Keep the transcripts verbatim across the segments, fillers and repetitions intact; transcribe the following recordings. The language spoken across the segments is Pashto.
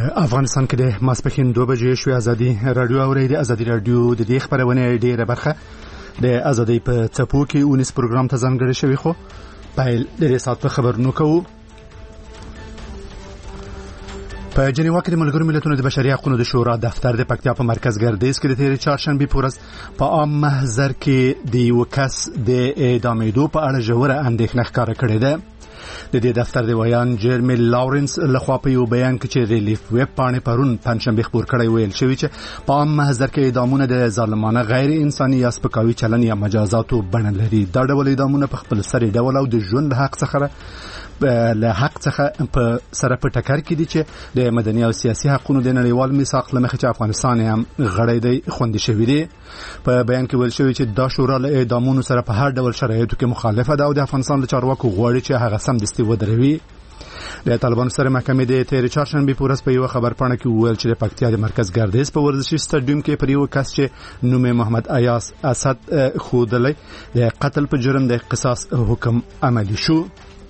افغانستان کې د ماسپښین دوه بجې شوې ازادي رادیو اورېدي. ازادي رادیو د دې خبرونه ډېره برخه د ازادۍ په څپو کې اونیس پروګرام ته ځانګړی شوی، خو پیل د دې سات په خبرونو کوو. په جنیوا کې د ملګرو ملتونو د بشري حقوقو د شورا دفتر د پکتیا په مرکز ګردیز کې د تیرې چهارشنبې په ورځ په عام محضر کې د یو کس د اعدامېدو په اړه ژوره اندېښنه ښکاره کړې ده. د دې دفتر د ویان جیرمی لاورنس لخوا په یو بیان کې چې ریلیف ویب پاڼې پرون پنځشنبه خبر کړی ویل شوی چې په عام محضر کې اعدامونه د ظالمانه غیر انساني یا سپکاوي چلن یا مجازاتو بڼه لري. دا ډول اعدامونه په خپل سر ډول او د ژوند حق څخه له حق څخه په سره په ټکر کې دي چې د مدني او سیاسي حقوقو د نړیوال میثاق له مخې چې افغانستان هم غړی دی خوندي شوی دی. په بیان کې ویل شوی چې دا شورا له اعدامونو سره په هر ډول شرایطو کې مخالفه ده او د افغانستان له چارواکو غواړي چې هغه سمدستي ودروي. د طالبانو سره محکمې د تیرې چهارشنبې په ورځ په یو خبر پاڼه کې وویل چې د پکتیا د مرکز ګردیز په ورزشي سټاډیوم کې پر یو کس چې نوم یې محمد ایاس اسد ښودلی د قتل په جرم د قصاص حکم عملي شو.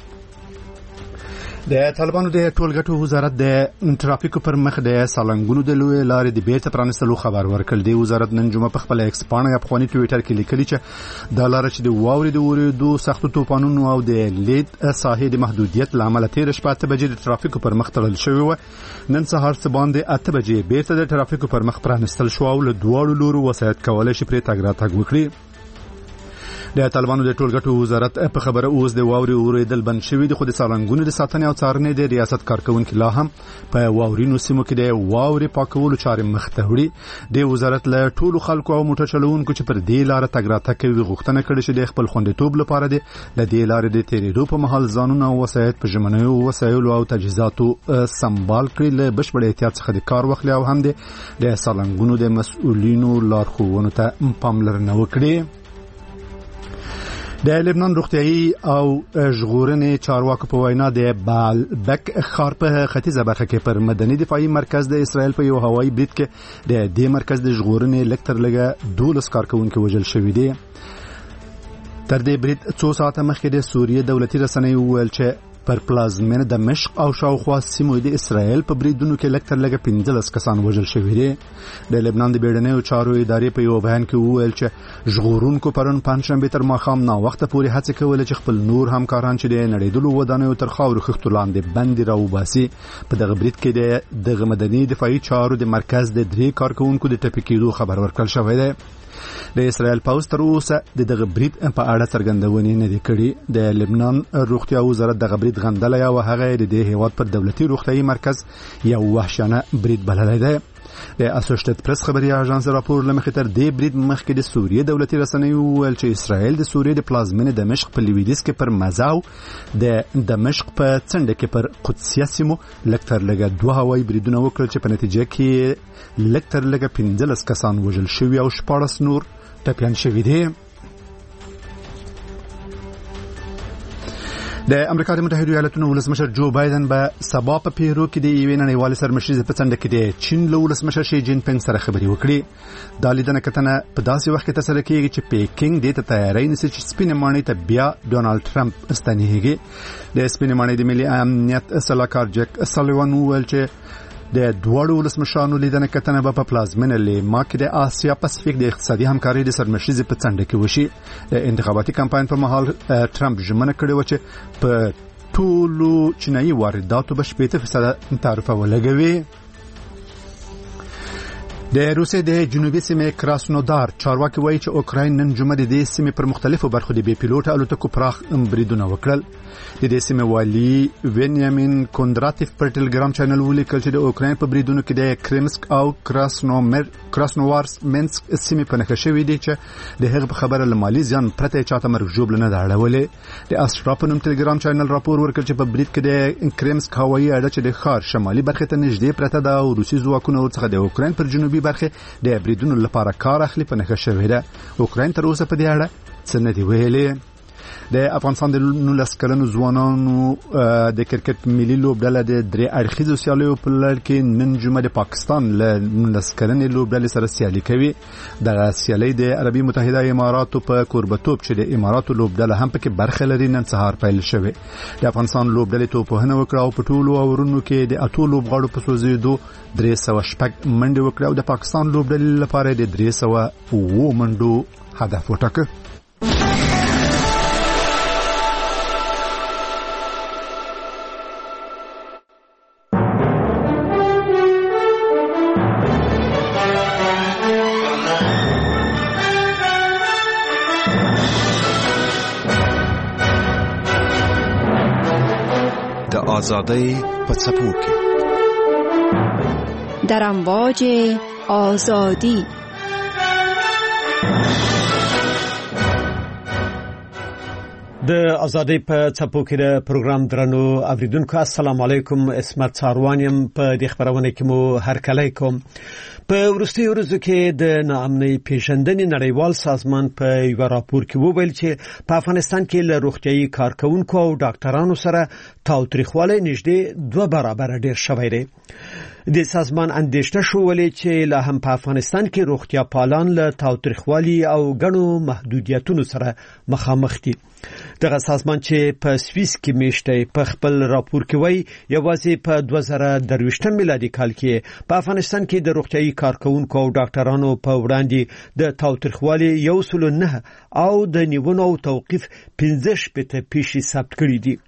د طالبانو د ټولګټو وزارت د ترافیکو پر مخ د سالنګونو د لوی لارې د بیرته پرانستلو خبر ورکړ. د وزارت نن جمعه په خپل ایکس پاڼه یا په خواني ټویټر کې لیکلي چې د لار چې د واورې د اورېدو سختو طوفانونو او د لید ساحې د محدودیت لامل تیر شپه اته بجې د ترافیکو پر مخ تړل شوی و. نن سهار څه باندې اته بجې بیرته د ترافیکو پر مخ پرانستل شو او له دواړو لورو وسایت کولای شي پرې تګ راتګ وکړي. د طالبانو د ټولګټو وزارت په خبره اوس د واوري اورېدل بند شوی دی، خو د سالنګونو د ساتنې او څارنې د ریاست کارکونکو لا هم په واورینو سیمو کې د واوري پاکولو چارې مخ ته وړي. د وزارت له ټولو خلکو او موټر چلوونکو چې پر دې لار تګ راتګ کوي غوښتنه کړې چې د خپل خوندیتوب لپاره د دې لارې د تیریدو په مهال ځانونه او وسایط په ژمنیو وسایلو او تجهیزاتو سمبال کړي، له بشپړ احتیاط څخه د کار واخلي او هم د سالنګونو د مسؤلینو لارښوونو ته پاملرنه وکړي. د لبنان روغتیايي او ژغورنې چارواکو په وینا د بالبک ښار په ختیځه برخه کې پر مدني دفاعي مرکز د اسرائیل په یو هوایي برید کې د دې مرکز د ژغورنې لکتر لګه دولس کارکونکو وژل شوي دي. تر دې برید څو ساعته مخکې د سوریې دولتي رسنۍ وویل چې پر پلازمینه دمشق او شاوخوا سیمو د اسرائیل په بریدونو کې لکتر لګه پنځلس کسان وژل شوي دي. د لبنان د بیړنیو چارو ادارې په یو بیان کې وویل چې ژغورونکو پرون پنځشنبه تر ماښام ناوخته پورې هڅې کولې چې خپل نور همکاران چې د نړیدلو ودانیو تر خاورو خښتو لاندې بندي راوباسي. په دغه برید کې د دغه مدني دفاعي چارو د مرکز د درې کارکونکو د ټپي کېدو خبر ورکړل شوی دی. د اسرائیل پوځ تر اوسه د دغه برید په اړه څرګندونې نه دي کړې. د لبنان روغتیا وزارت دغه برید غندلی او هغه د دې هیواد پر دولتي روغتیايي مرکز یو وحشیانه برید بللی دی. د اسوسییټډ پریس خبري اژانس راپور لمخې تر دې برید مخکې د سوریې دولتي رسنۍ وویل چې اسرائیل د سوریې د پلازمینې دمشق په لویدیځ کې پر مزاو د دمشق په څنډه کې پر قدسیه سیمو لکتر لګه دوه هوایي بریدونه وکړل چې په نتیجه کې لکتر لګه پنځلس کسان وژل شوي او شپاړس نور ټپیان شوي دي. د امریکا د متحده ایالاتونو ولسمشر جو بایدن به سبا په پیرو کې د یوې نړیوالې سرمشریزې په څنډه کې د چین له ولسمشر شي جین پینګ سره خبرې وکړي. دا لیدنه کتنه په داسې وخت کې ترسره کېږي چې پیکینګ دې ته تیاری نیسي چې سپینې ماڼۍ ته بیا ډونالډ ټرمپ ستنېږي. د سپینې ماڼۍ د ملي امنیت سلاکار جک سالیوان وویل چې د دوړو ولسمشرانو لیدنه کتنه په پلازمینه لیما کې د آسیا پاسفیک د اقتصادي همکارۍ د سرمشریزې په څنډه کې وشي. د انتخاباتي کمپاین په مهال ټرمپ ژمنه کړې و چې په ټولو چینایي وارداتو به شپېته فیصده تعرفه ولګوي. د روسیې د جنوبي سیمې کراسنودار چارواکي وایي چې اوکراین نن جمعه د دې سیمې پر مختلفو برخو د بې پیلوټه الوتکو پراخ بریدونه وکړل. د دې سیمې والي وینیامین کوندراتیف پر ټلګرام چینل ولیکل چې د اوکراین په بریدونو کې د کریمسک او کراسنومر کراسنووارس منسک سیمې په نښه شوې دي چې د هغه په خبره له مالي زیان پرته چاته مرګ ژوبله نه ده اړولې. د اسټرا په نوم ټلګرام چینل راپور ورکړ چې په برید کې د کریمسک هوایي اډه چې د ښار شمالي برخې ته نږدې پرته ده او روسي ځواکونه ورڅخه د اوکراین پر جنوبي برخه د بریدونو لپاره کار اخلي په نښه شوې ده. اوکراین تر اوسه په دې اړه څه نه دی ویلي. د افغانستان د نولس کلنو ځوانانو د کرکټ ملي لوبډله د درې اړخیزو سیالیو په لړ کې نن جمعه د پاکستان له نولس کلنې لوبډلې سره سیالي کوي. دغه سیالي د عربي متحده اماراتو په کوربتوب چې د اماراتو لوبډله هم پکې برخه لري نن سهار پیل شوه. د افغانستان لوبډلې توپونه وکړه او په ټولو اورونو کې د اتو لوبغاړو په سوزیدو درې سوه شپږ منډې وکړه او د پاکستان لوبډلې لپاره د درې سوه اووه منډو هدف وټاکه. آزادی په څپو کې در امواج آزادی. د آزادی په څپو کې د پروګرام درنو اوریدونکو السلام علیکم. اسمت ساروانیم په دې خبرونه کې مو هرکلی کوم. په ورستي ورځو کې د ناامنۍ پیژندنې نړیوال سازمان په یو راپور کې وویل چې په افغانستان کې له روغتيایي کارکونکو او ډاکټرانو سره تاوتریخوالی نږدې دوه برابر ډیر شوی دی. د سازمان اندېښنه شولې چې لا هم په افغانستان کې روغتیا پالان له تاوتریخوالي او غنو محدودیتونو سره مخامخ دي. دغه سازمان چې په سویس کې میشته په خپل راپور کې وایي یوازې په دوه زره درویشتم میلادي کال کې په افغانستان کې د روغتيایي کارکونکو او ډاکټرانو په وړاندې د تاوتریخوالي یو سل نه او د نیونو او توقيف پنځه شپږ پیښې ثبت کړې دي.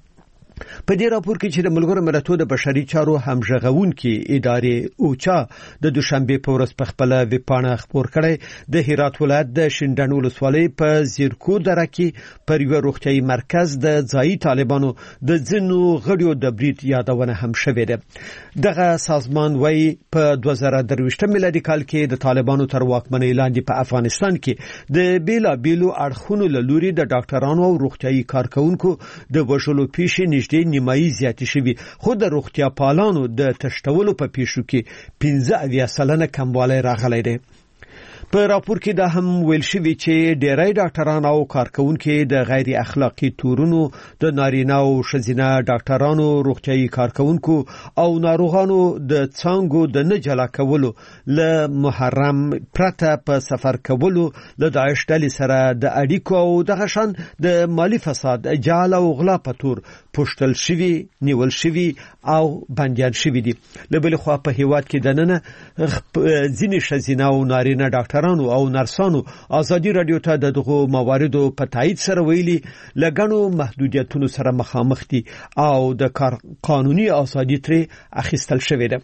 په دې راپور کې چې د ملګرو ملتونو د بشري چارو همغږونکي ادارې اوچا د دوشنبه په ورځ په خپل ویبپاڼه خبر کړی د هرات ولایت د شینډنو ولسوالۍ په زیرکو دره کې پر یو روغتيایي مرکز د ځایي طالبانو د ځینو غړیو د بریټ یادونه هم شوې ده. دغه سازمان وايي په دوه زره درویشتم میلادي کال کې د طالبانو تر واکمنۍ لاندې په افغانستان کې د بیلا بیلو اړخونو له لوري د ډاکټرانو او روغتيایي کارکونکو د وژلو پیښې د نیمایي زیاتې شوي خو د روغتیا پالانو د تشتولو په پیښو کې پنځه اویا سلنه کموالی راغلی دی. په راپور کې دا هم ویل شوی چې ډېری ډاکټران او کارکونکو د غیر اخلاقی تورونو د نارینه او ښځینه ډاکټرانو روغتيایي کارکونکو او ناروغانو د څنګهو د نه جلا کولو له محرم پرته په سفر کولو له داعش ډلې سره د اړیکو او دغه شان د مالی فساد جعل او غلا په تور پوښتل شوی نیول شوی او بندیان شوی دي. له بل خوا په هیواد کې د نن ځینې ښځینه او نارینه ډاکټر او نرسانو ازادي رادیو ته دغه مواردو په تایید سره ویلي لګنو محدودیتونو سره مخامخ دي او د کار قانوني ازادي ترې اخیستل شوې ده.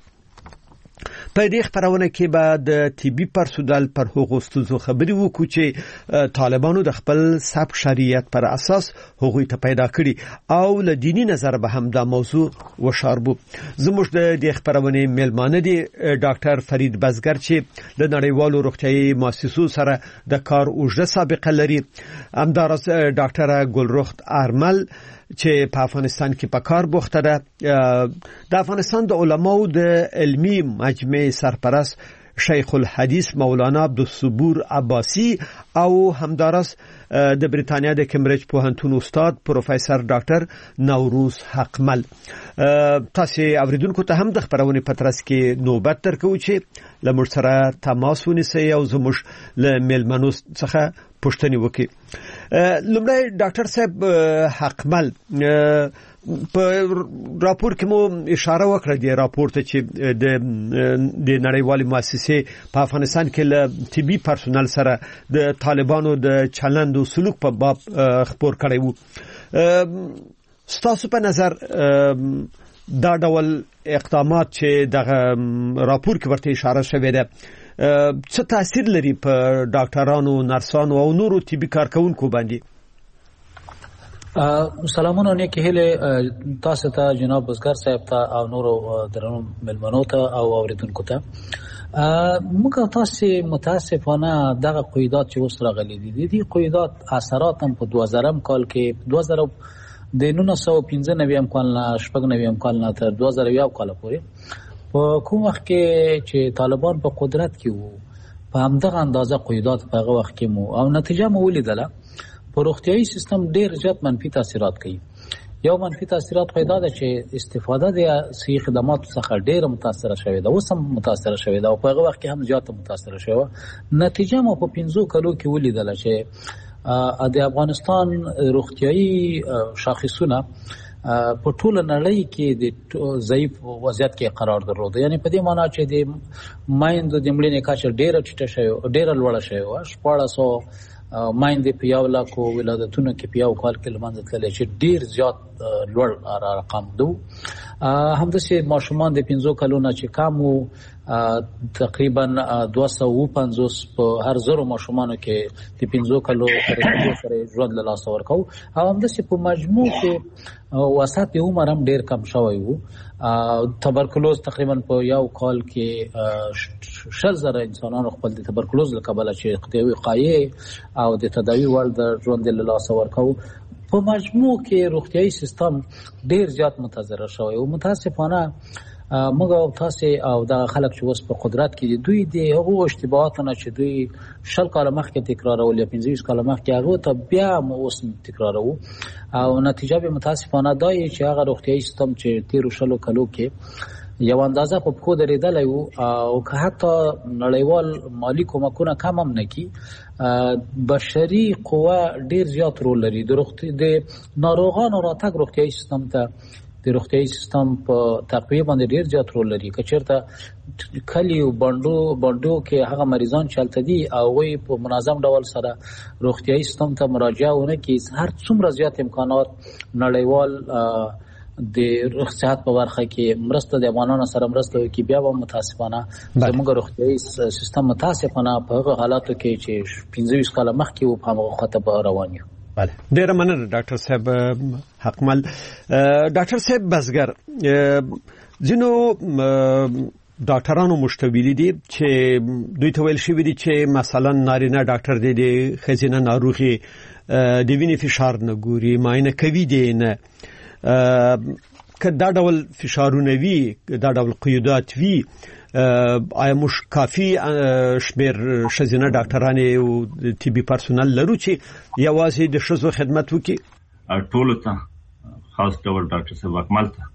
په دې خبرونه کې به د طبي پرسونل پر هغو ستونزو خبرې وکړو چې طالبانو د خپل سب شریعت پر اساس هغوی ته پیدا کړي او له دینی نظر به هم دا موضوع وشاربو. زموږ د دې خبرونه میلمانه دي ډاکټر فرید بزګر چې د نړیوالو روغتيایي مؤسسو سره د کار اوږده سابقه لري، همدارس ډاکټر ګلرخت ارمل چې په افغانستان کې په کار بوخته ده، د افغانستان د علماو د علمي مجمع سرپرست شیخ الحدیث مولانا عبدالصبور عباسی او همدارس د بریتانیا د کمبریج پوهنتون استاد پروفیسور ډاکټر نوروز حقمل. تاسو اوریدونکو ته هم د خبرونه پترس کې نوبت درکو چې لمر سره تماس ونیسي او زموږ له میلمنو څخه پوښتنه وکړي. لومړی ډاکټر صاحب حقمل، په راپور کې مو اشاره وکړه د راپور ته چې د د نړیوالې مؤسسې په افغانستان کې له طبي پرسونل سره د طالبانو د چلند او سلوک په باب خبر کړی وو. ستاسو په نظر دا ډول اقدامات چې دغه راپور کې ورته اشاره شوې ده څه تاثیر لري په ډاکټرانو، نرسانو او نورو طبي کارکونکو باندې؟ سلامونه نیکی هیله تاسو ته جناب بزګر صاحب ته او نورو درنو ملمنو ته او اوریدونکو ته. موږ تاسو متاسفانه دغه قیودات چې اوس راغلي دي دي قیودات اثرات هم په دوه زره کال کې دوه زره د نولس سوه پنځه نوي کال نه شپږ نوي کال نه تر دوه زره یو کال پورې په کوم وخت کې چې طالبان په قدرت کې وو په همدغه اندازه قیودات په هغه وخت کې مو او نتیجه مو ولیدله. په روغتیايي سیستم ډیر زیات منفي تاثیرات کوي. یو منفي تاثیرات پیدا ده چې استفاده د صحي خدماتو څخه ډیره متاثره شوې ده، اوس هم متاثره شوې ده او په هغه وخت کې هم زیاته متاثره شوه. نتیجه مو په پنځو کلو کې ولیدله چې د افغانستان روغتیايي شاخصونه په ټوله نړۍ کې د ضعیف وضعیت کې قرار درلود. یعنی په دې معنی چې د مایندو د مړینې کچه ډیره ټیټه شوې، ډیره لوړه شوې وه. شپاړس سوه مایندې په یو لاکو ولادتونو کې په یو کال کې له منځه تللې چې ډیر زیات لوړ رقم ده. همداسې ماشومان د پنځو کلونو چې کم وو تقریبا دوه سوه اووه پنځوس په هر زرو ماشومانو کې د پنځو کلو سره ژوند له لاسه ورکوو. او همداسې په مجموع کې وسط عمر هم ډیر کم شوی وو. تبرکلوز تقریبا په یو کال کې شل زره انسانانو خپل د تبرکلوز له کبله چې د وقایې او د تداوی وړ د ژوند له لاسه ورکوو. په مجموع کې روغتیايي سیستم ډیر زیات متضرر شوی او متاسفانه موږ او تاسو او د خلک چې اوس په قدرت کې دي دوی د هغو اشتباهاتونه چې دوی شل کاله مخکې تکرارول یا پنځه ویشت کاله مخکې هغه ته بیا مو اوس تکرارو او نتیجه به متاسفانه دا چې هغه روغتیايي سیستم چې تیرو شلو کلو کې یو اندازه په پخو درېدلی وو او که حتی نړیوال مالی کومکونه کم هم نه کي، بشري قوه ډیر زیات رول لري. د د ناروغانو راتګ روغتیايي سیستم ته د روغتیايي سیستم په تقویه باندې ډیر زیات رول لري. که چېرته کلي او بانډو بانډو کې هغه مریضان چې هلته دي او هغوی په منظم ډول سره روغتیايي سیستم ته مراجعه ونه کړي، هر څومره زیات امکانات نړیوال د صحت په برخه کې مرسته د افغانانو سره مرسته وکړي، بیا به متاسفانه زموږ روغتیايي سیستم متاسفانه په هغه حالاتو کې چې پنځه ویشت کاله مخکې و په همغه خطه به روان یو. بله، ډیره مننه ډاکټر صاحب حقمل. ډاکټر صاحب بزګر، ځینو ډاکټرانو مشتویلي دي چې دوی ته ویل شوي دي چې مثلا نارینه ډاکټر دی د ښځینه ناروغي د وینې فشار نه ګوري، معاینه کوي دی نه. که دا ډول فشارونه وي، دا ډول قیودات وي، آیا موږ کافي شمیر ښځینه ډاکټران او طبي پرسونل لرو چې یوازې د ښځو خدمت وکړي؟ ټولو ته، خاص ډول ډاکټر صاحب اکمل ته،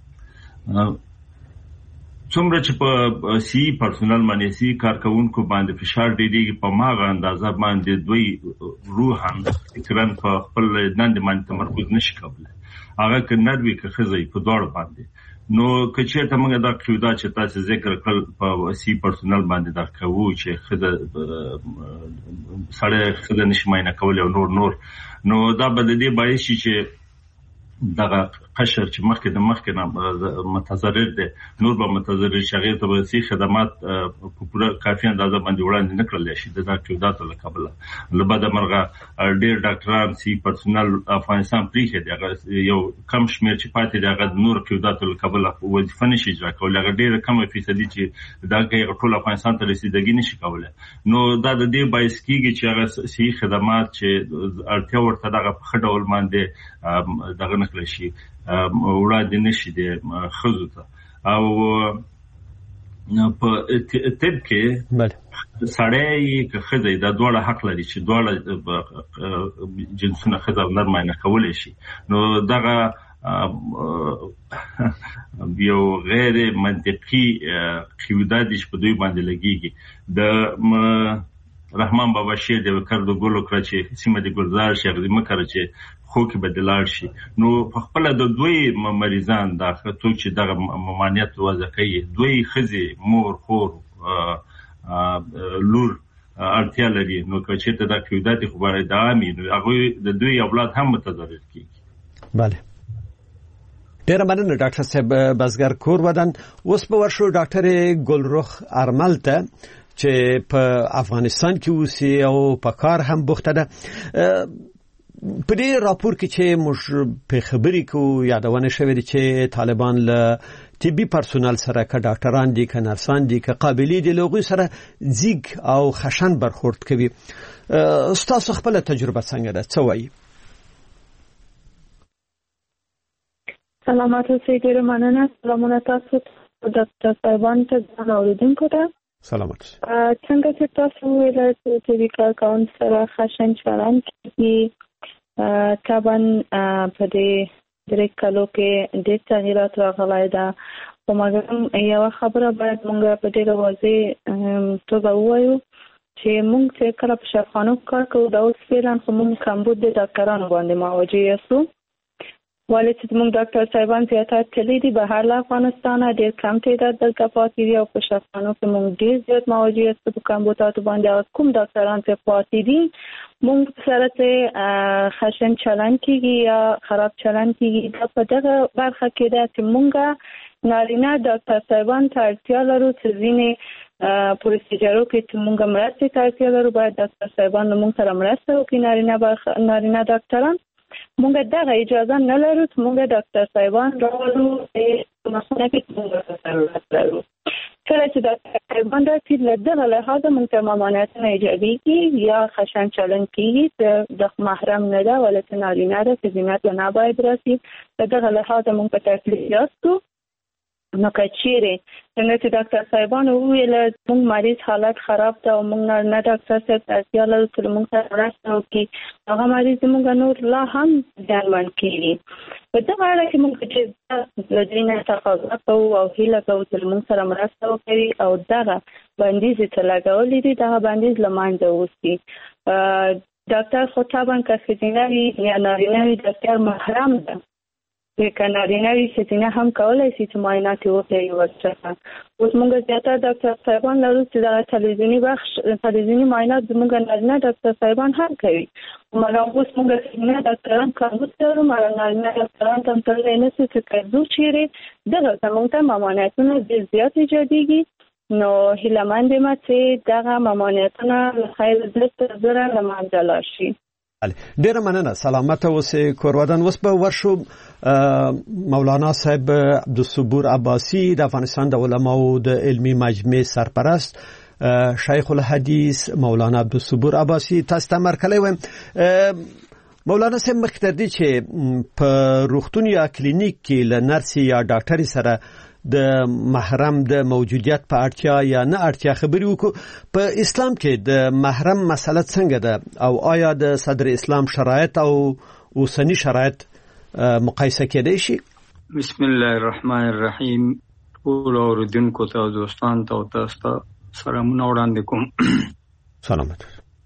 څومره چې په سی پرسونل باندې سی کارکونکو باندې فشار ډېرېږي، په ماغه اندازه باندې دوی روحاً فکراً په خپل دندې باندې تمرکز نشي کولی، هغه که نر وي که ښځه په دواړو باندې. نو که چېرته موږ دا قیودات چې تاسو ذکر کړل په سی پرسونل باندې دا کوو چې ښځه سړی ښځه نشي معاینه کولی او نور نور نو دا به د دې باعث شي چې دغه قشر چې مخکې د مخکې نه متضرر دی نور به متضرر شي، هغې ته به صحي خدمات په پوره کافي اندازه باندې وړاندې نه کړلی شي د دا قیوداتو له کبله. له بده مرغه ډېر ډاکټران صحي پرسونل افغانستان پرېښی دی، هغه یو کم شمېر چې پاتې دی هغه د نورو قیوداتو له کبله وظیفه نه شي اجرا کولی، هغه ډېره کمه فیصدي چې د هغه ټول افغانستان ته رسیدګي نه شي کولی. نو دا د دې باعث کېږي چې هغه صحي خدمات چې اړتیا ورته دغه په ښه ډول باندې دغه نه کړی شي، وړاندې نشي د ښځو ته. او په طب کې سړی که ښځه دا دواړه حق لري چې دواړه جنسونه ښځه او نر معاینه کولی شي. نو دغه یو غیر منطقي قیودات دي چې په دوی باندې لګېږي. د رحمان بابا شعر دی وکړ د ګلو کړه چې سیمه د ګلزار شي هغه مه کړه چې خو کې به د لاړ شي. نو په خپله د دوی مریضان دا څوک چې دغه ممانعت وضع کوي، دوی ښځې مور خور لور اړتیا لري. نو که چېرته دا قیودات خو باید دوام وي نو هغوی د دوی اولاد هم متضرر کېږي. بله، ډیره مننه ډاکټر صاحب بزګر کور ودان. اوس به ورشو ډاکټر ګلرخ ارمل ته چې په افغانستان کې اوسي او په کار هم بوخته ده. په دې راپور کې چې موږ په خبرې کوو یادونه شوې ده چې طالبان له طبي پرسونل سره که ډاکټران دي که نرسان دي که قابلي دي له هغوی سره زیږ او خشن برخورد کوي. ستاسو خپله تجربه څنګه ده؟ څه وایي؟ سلامات اوسئ، ډېره مننه. سلامونه تاسو ډاکټر صاحبانو ته ځان اورېدونکو ته. سلامات. څنګه چې تاسو ویل چې طبي کارکوونکو سره خشن چلند کېږي، طبعا په دې درې کالو کې ډېر تغیرات راغلي ده، خو مګر یو خبره باید موږ په ډېر واضح توګه ووایو چې موږ چې کله په شفاخانو کار کوو دا اوس فعلا خو موږ کمبود د ډاکټرانو باندې مواجه یاستو، ولې چې موږ ډاکټر صاحبان زیاتره تللي دي بهر له افغانستانه، ډېر کم تعداد دلته پاتې دي او په شفاخانو کې موږ ډېر زیات مواجه یاستو په کمبوداتو باندې. او کوم ډاکټران چې پاتې دي موږ سره چې خشن چلن کېږي یا خراب چلن کېږي، دا په دغه برخه کې ده چې موږ نارینه ډاکټر صاحبان ته اړتیا لرو چې ځینې پروسیجرو کې چې موږ مرستې ته اړتیا لرو باید ډاکټر صاحبان موږ سره مرسته وکړي. نارینه برخه نارینه ډاکټران موږ دغه اجازه نه لرو چې موږ ډاکټر صاحبان راولو چې مخونه کې موږ ضرورت لرو. کله چې ډاکټر صاحبان راشي له دغه لحاظه موږ ته ممانعتونه ایجادېږي یا خشن چلن کېږي چې د محرم نه ده ولې چې نارینه ده چې زینت له نه باید راشي. له دغه لحاظه موږ په تکلیف یاستو. نو که چیرې څنګه چې ډاکټر صاحبان وویل موږ مریض حالت خراب ده او موږ نه ډاکټر صاحب ته اړتیا لرو چې موږ سره مرسته وکړي، هغه مریض موږ نور لا هم زیانمن کېږي. په دغه اړه کې موږ چې له دوی نه تقاضا کوو او هیله کوو چې موږ سره مرسته وکړي او دغه بندیز چې لګولي دي دغه بندیز له منځه ووځي. ډاکټر خو طبعا که ښځینه وي یا نارینه وي ډاکټر محرم ده، که نارینه وي ښځینه هم کولی شي چې معاینات یې وکړي ورڅخه. اوس موږ زیاتره ډاکټر صاحبان لرو چې دغه تلویزیوني بخش تلویزیوني معاینات زموږ نارینه ډاکټر صاحبان هم کوي، مګر اوس موږ ښځینه ډاکټران کمبود لرو، مګر نارینه ډاکټران ته هم تللی نه شو چې که ځو چیرې دغلته موږ ته ممانعتونه ډېر زیات ایجادېږي. نو هیلهمند یم چې دغه ممانعتونه له خیر زر تر زره له منځه لاړ شي. ډیره مننه، سلامت اوسئ کورودان. اوس به ورشو مولانا صاحب عبدالصبور عباسی د افغانستان د علماو د علمی مجمع سرپرست شیخ الحدیث مولانا عبدالصبور عباسی تاسو ته مرکلی وایم. مولانا صاحب مخکې دی چې په روغتون یا کلینیک کې له نرس یا ډاکټر سره د محرم د موجودیت په اړتیا یا نه اړتیا خبرې وکړو. په اسلام کې د محرم مسله څنګه ده او آیا د صدر اسلام شرایط او اوسنی شرایط مقایسه کېدای شي؟ بسم الله الرحمن الرحیم. ټول اوریدونکو ته او دوستانو ته تاسو ته سلامونه وړاندې کوم. سلامت.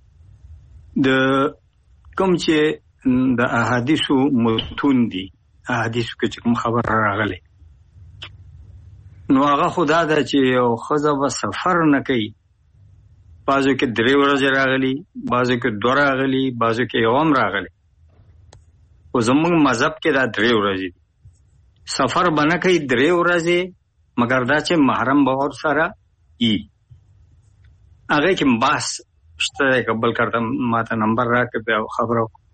د کوم چې د احادیثو متون دي، احادیثو کې کوم خبر راغلی نو هغه خدا ده چې یو ښځه به سفر نه کوي. بعضو کې درې ورځې راغلي، بعضو کې دوه راغلي، بعضو کې یو هم راغلی. خو زموږ مذهب کې دا درې ورځې دي. سفر به نه کوي درې ورځې، مګر دا چې محرم به ورسره وي. هغې کې بحث شته دی، که بل کارته ماته نمبر راکړه بیا خبره وکړو.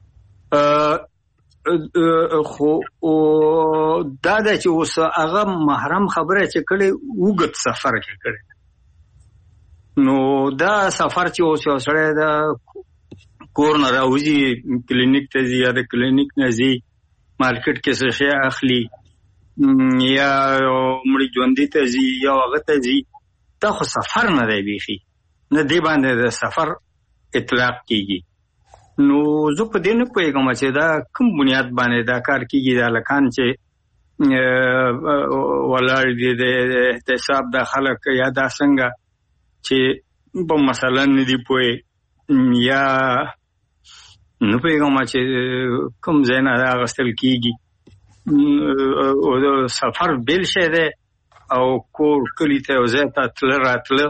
خو دا ده چې اوس هغه محرم خبره چې کړې اوږد سفر کې کړې، نو دا سفر چې اوس یو سړی د کور نه راوځي کلینیک ته ځي یا د کلینیک نه ځي مارکیټ کې څه شی اخلي یا مړي ژوندي ته ځي یا هغه ته ځي، دا خو سفر نه دی بیخي، نه دی باندې د سفر اطلاق کېږي. نو زه په دې نه پوهېږم چې دا کوم بنیاد باندې دا کار کېږي. دا لکان چې ولاړ دي د احتساب دا خلک یا دا څنګه چې په مثلا نه دي پوهې یا نه پوهېږم چې کوم ځای نه دا اخیستل کېږي. سفر بیل شی دی او کور کلي ته یو ځای ته تله راتله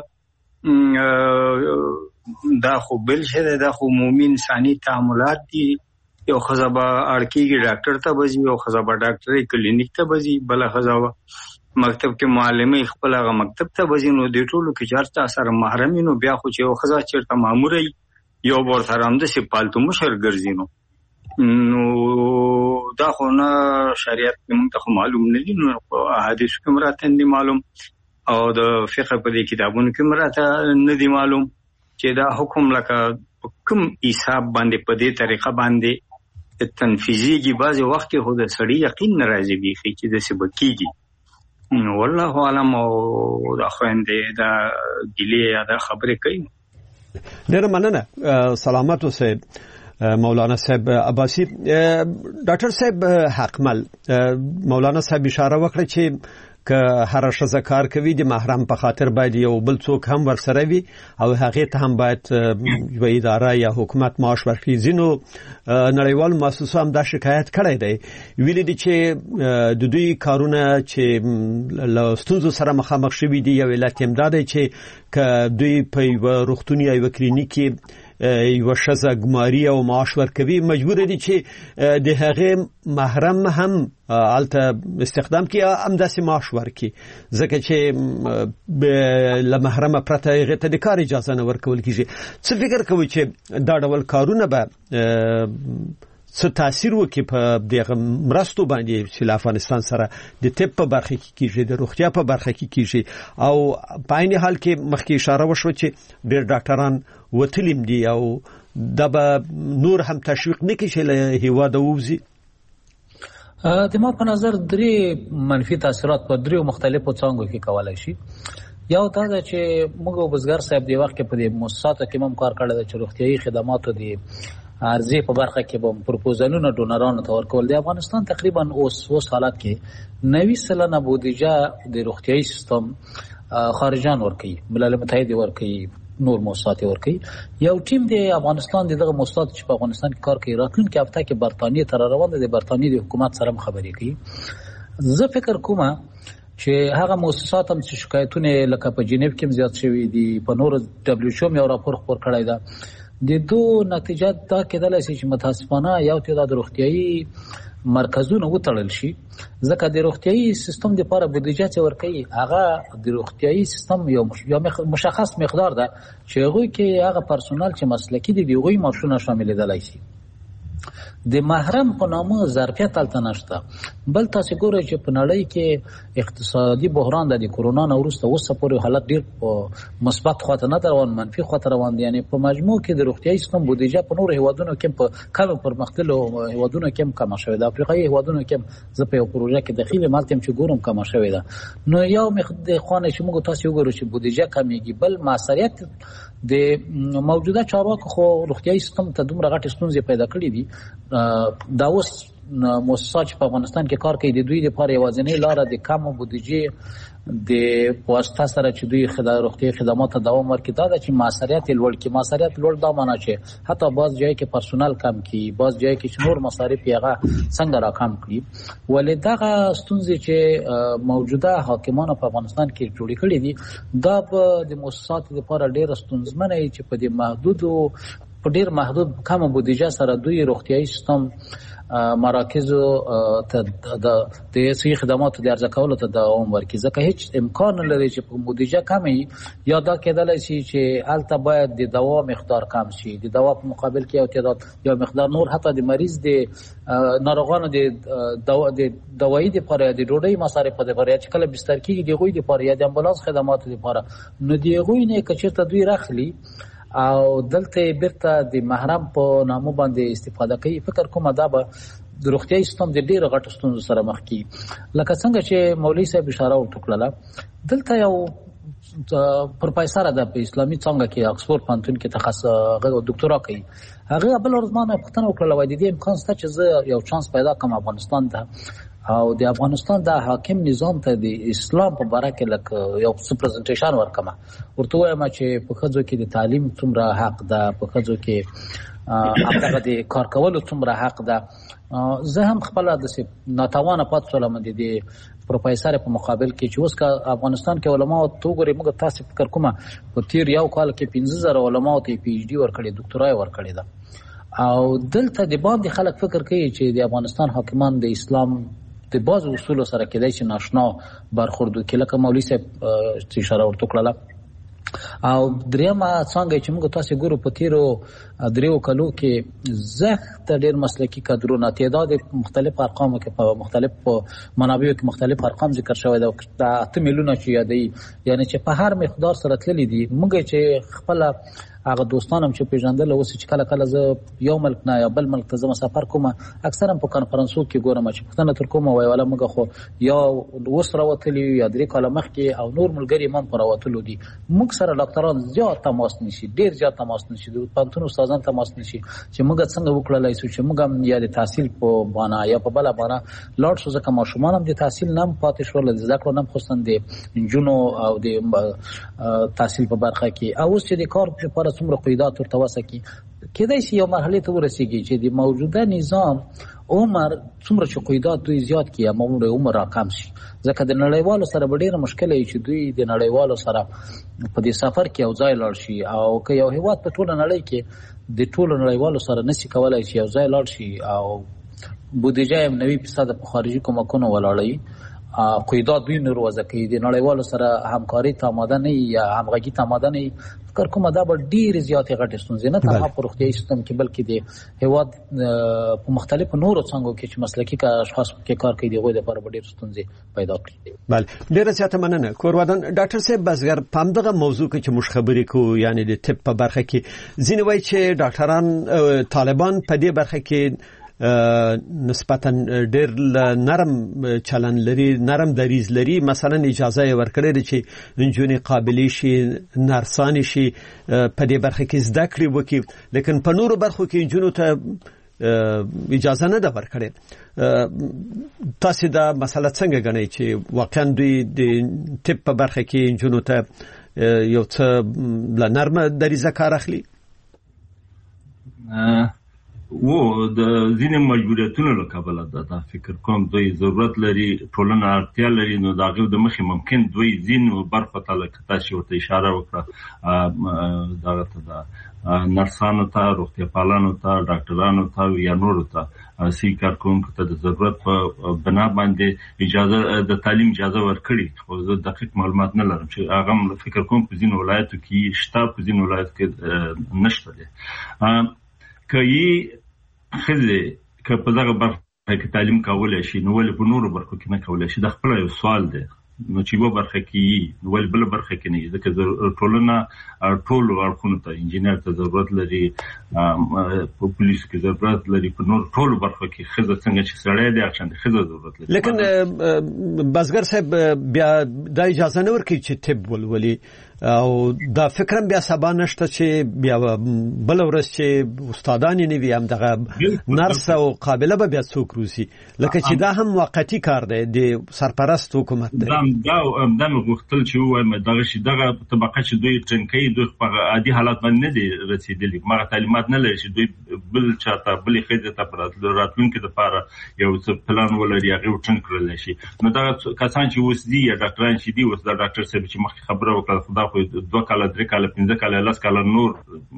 دا خو بل شي دی، دا خو عمومي انساني تعاملات دي. یو ښځه به اړ کېږي ډاکټر ته به ځي، یو ښځه به ډاکټرۍ کلینیک ته به ځي، بله ښځه به مکتب کې معلمۍ خپل هغه مکتب ته به ځي. نو دې ټولو کې چې هر چا سره محرم وي، نو بیا خو چې یو ښځه چېرته ماموره وي یو به ورسره همداسې پالتو مشر ګرځي. نو نو دا خو نه شریعت کې موږ ته خو معلوم نه دي، نو په احادیثو کې هم راته نه دي معلوم او د فقه په دې کتابونو کې هم راته نه دي معلوم چې دا حکم لکه کوم حساب باندې په دې طریقه باندې تنفیذیږي. بعضې وخت کې خو د سړي یقین نه راځي بیخي چې داسې به کېږي. والله اعلم. او دا خویندې دا ګیلې یا دا خبرې کوي. ډېره مننه، سلامت اوسئ. مولانا صاحب عباسی. ډاکټر صاحب حقمل مولانا صاحب اشاره وکړه چې که هر شزه کار کوي د محرم په خاطر باید یو بل څوک هم ورسره وي او هغه ته هم باید یو اداره یا حکومت معاش ورکړي. ځینو نړیوال مؤسسو هم دا شکایت کړی دی، ویلي دي چې د دوی کارونه چې له ستونزو سره مخامخ شوي دي. یو علت هم دا دی چې که دوی په یوه روغتون یا یوه کلینیک کې یو شزه ګماري او معاش ورکوي، مجبور دي چې د هغه محرم هم الته استخدام کړي، هم داسې معاش ورکړي، ځکه چې له محرمه پرته هغې ته د کار اجازه نه ورکول کېږي. څه فکر کوئ چې دا ډول کارونه به څه تاثیر وکړي په دغه مرستو باندې چې له افغانستان سره د طب په برخه کې کېږي، د روغتیا په برخه کې کېږي، او په عین حال کې مخکې اشاره وشوه چې ډېر ډاکټران وتلیم دي او دا به نور هم تشویق نه کړي چې له هېواده ووځي؟ د ما په نظر درې منفي تاثیرات په دریو مختلفو څانګو کې کولای شي. یو دا ده چې موږ وبزګر صاحب دی وخت کې په دې مؤسساتو کې هم کار کړی دی چې روغتیایي خدماتو دی عرضه په برخه کې به پروپوزلونه ډونرانو ته ورکول. د افغانستان تقریبا اوس اوس حالات کې نوي سلنه بودیجه د روغتیایي سیستم خارجان ورکوي، ملل متحد ورکوي، نور مؤسسات ورکوي. یو ټیم د افغانستان دغه مؤسسات چې په افغانستان کې کار کوي راتلونکي هفته کې برتانیې ته را روان دي، د برتانیې د حکومت سره خبرې کوي. زه فکر کوم چې هغه مؤسسات هم چې شکایتونه لکه په جنیو کې زیات شوي دي، په نور دبليو ایچ او یو راپور خپور کړی ده، د دو نتیجه دا کېدلی شي چې متاسفانه یو تعداد روغتیایي مرکزونه وتړل شي، ځکه د روغتیایي سیستم لپاره بودیجه چې ورکوي هغه د روغتیایي سیستم یو مشخص مقدار ده چې هغوی کې هغه پرسونل چې مسلکي دي د هغوی معاشونه شاملېدلی شي. د محرم په نامه ظرفیت هلته نشته. بل تاسې ګورئ چې په نړۍ کې اقتصادي بحران د کرونا نه وروسته اوسه پورې حالت ډېر په مثبت خواته نه روان، منفي خواته روان دي. یعنې په مجموع کې د روغتیایي سیستم بودیجه په نورو هېوادونو کې په کمو پرمختللو هېوادونو کې هم کمه شوې ده، افریقایي هېوادونو کې هم زه په یو پروژه کې دخیل یم هلته هم چې ګورم کمه شوې ده. نو یو د خوا نه چې موږ تاسې وګورو چې بودیجه کمیږي، بل مؤثریت د موجوده چارواکو خو روغتیایي سیستم ته دومره غټې ستونزې پیدا کړې دي. دا اوس مؤسسات چې په افغانستان کې کار کوي د دوی لپاره یوازینۍ لاره د کمو بودیجې د واسطه سره چې دوی روغتیایي خدمات ته دوام ورکړي دا ده چې مؤثریت یې لوړ کړي. مؤثریت لوړ دا معنا چې حتی بعض ځای کې پرسونل کم کړي، بعض ځای کې چې نور مصارف یې هغه څنګه راکم کړي. ولې دغه ستونزې چې موجوده حاکمانو په افغانستان کې جوړې کړې دي دا به د مؤسساتو لپاره ډېره ستونزمنه وي چې په دې محدودو په ډېر محدود کمه بودیجه سره دوی روغتیایي سیستم مراکزو ته د صحي خدماتو د عرضه کولو ته دوام ورکړي، ځکه هیڅ امکان نه لري چې په بودیجه کمه وي یا دا کېدلی شي چې هلته باید د دوا مقدار کم شي، د دوا په مقابل کې یو تعداد یو مقدار نور حتی د مریض د ناروغانو د دوایي دپاره د ډوډۍ مصارفو دپاره چې کله بستر کېږي د هغوی دپاره یا د امبولانس خدماتو دپاره، نو د هغوی نه که چېرته دوی راخلي او دلته بیرته د محرم په نامه باندې استفاده کوي، فکر کوم دا به د روغتیایي سیستم د ډېرو غټو ستونزو سره مخ کړي. لکه څنګه چې مولوي صاحب اشاره وکړله، دلته یو پروفیسر ده په اسلامي څانګه کې اکسفورډ پوهنتون کې تخصص دکتورا کوي. هغه بل ورځ ما نه پوښتنه وکړله، وایي د دې امکان شته چې زه یو چانس پیدا کړم افغانستان ته او د افغانستان د حاکم نظام ته د اسلام په باره کې لکه یو څه پرزنټیشن ورکړم. ورته وایم چې په ښځو کې د تعلیم څومره حق ده، په ښځو کې هغه د کار کولو څومره حق ده. زه هم خپله داسې ناتوانه پاتې شولم د دې پروفیسر په مقابل کې چې اوس که افغانستان کې علماو ته وګورئ، موږ تاسې فکر کومه په تیر یو کال کې پنځه زره علماو ته پی ایچ ډي ورکړې، دکتورا یې ورکړې ده. او دلته د باندې خلک فکر کوي چې د افغانستان حاکمان د اسلام د بعضو اصولو سره کېدای شي ناشنا برخورد وکړي، لکه مولوي صاحب چې اشاره ورته وکړله. او دریمه څانګه چې موږ تاسې ګورو په تیرو دریو کلو کې زښت ډېر مسلکي کادرونه تعداد مختلف ارقامو کې په مختلف منابعو کې مختلف ارقام ذکر شوی ده، د اته میلیونه چې یادوي، یعنې چې په هر مقدار سره تللي دي. موږ چې خپله هغه دوستانم چې پیژندل اوس چې کله کله زه یو ملک نه یا بل ملک ته زما سفر کوم اکثرا په کانفرنسو کې ګورم چې پښتنه تر کومه وای ولا موږ خو یا اوس راوتلی یا درې کاله مخکې او نور ملګری من پر راوتلو دي موږ سره ډاکټران زیات تماس نشي ډیر زیات تماس نشي د پانتون استادان تماس نشي چې موږ څنګه وکړلای شو چې موږ یا د تحصیل په بانا یا په بل بانا لاړ شو ځکه ماشومان هم د تحصیل نام پاتې شول د زده کړو نام خوستن دي جنو او د تحصیل په برخه کې او اوس چې د کار لپاره څومره قیدات ورته وسکی کېدای شي یو مرحله ته ورسیږي چې د موجوده نظام عمر څومره چې قیدات دوی زیات کړي عمر عمر راکم شي ځکه د نړیوالو سره ډېر مشکل وي چې دوی د نړیوالو سره په دې سفر کې یو ځای لاړ شي او که یو هیواد په ټوله نړۍ کې د ټولو نړیوالو سره نشي کولای چې یو ځای لاړ شي او بودیجه یې نوي فیصد په خارجي کومکونو ولاړوي قیدات دوی نه روزه کوي د نړیوالو سره همکاري ته آماده نه یا همغږي ته آماده نه فکر کوم دا به ډېرې زیاتې غټې ستونزې نه تنها په روغتیایي سیستم کې بلکې د هیواد په مختلفو نورو څانګو کې چې مسلکي اشخاص کې کار کوي د هغوی لپاره به ډېرې ستونزې پیدا کړي. بله ډېره زیاته مننه کورودان. ډاکټر صاحب بزګر په همدغه موضوع کې چې موږ خبرې کوو یعنې د طب په برخه کې ځینې وایي چې ډاکټران طالبان په دې برخه کې نسبتا ډېر نرم چلن لري نرم دریز لري مثلا اجازه یې ورکړې ده چې نجونې قابلې شي نرسانې شي په دې برخه کې زده کړې وکړي لیکن په نورو برخو کې نجونو ته اجازه نه ده ورکړې. تاسو دا مسله څنګه ګڼئ چې واقعا دوی د طب په برخه کې نجونو ته یو څه له نرمه دریزه کار اخلي؟ و د ځینې مجبوریتونو له کبله دا فکر کوم دوی ضرورت لري ټولنه اړتیا لري نو د هغې د مخې ممکن دوی ځینو برخو ته لکه تاسې ورته اشاره وکړه دغه ته د نرسانو ته روغتیا پالانو ته ډاکټرانو ته یا نورو ته صحي کارکوونکو ته د ضرورت په بنا باندې اجازه د تعلیم اجازه ورکړي خو زه دقیق معلومات نه لرم چې هغه فکر کوم په ځینو ولایتو کې شته په ځینو ولایتو کې نشته دی. که یې ښځې که په دغه برخه کې تعلیم کولی شي نو ولې په نورو برخو کې نه کولی شي؟ دا خپله یو سوال دی نو چې یوه برخه کې یي نو ولې بله برخه کې نه یي؟ ځکه ټولنه ټولو اړخونو ته انجینر ته ضرورت لري په پولیسو کې ضرورت لري په نورو ټولو برخو کې ښځه څنګه چې سړی دی هغه شانتې ښځه ضرورت لري. لیکن بزګر صاحب بیا دا اجازه نه ورکوي چې طب ولولي او دا فکرم بیا سبا نشته چې بیا بل ورځ چې استادان نه وي هم دغه نرس او قابله به بیا څوک روزي لکه چې دا هم موقتی کار دی د سرپرست حکومت دی. دا دا دا غوښتل چې وایم دغه شي دغه طبقه چې دوی ټرنکې دوی په عادي حالات باندې نه دي رسیدلي مغه تعلیمات نه لري چې دوی بل چاته بل خېزه ته راتلونکي د پاره یو څه پلان ولري هغه ټرنک کړل شي. نو دا کسان چې اوس دي یا ډاکټران چې دي اوس دا ډاکټر صاحب چې مخکې خبره وکړه خدا خو دوه کاله درې کاله پنځه کاله لاس کاله نور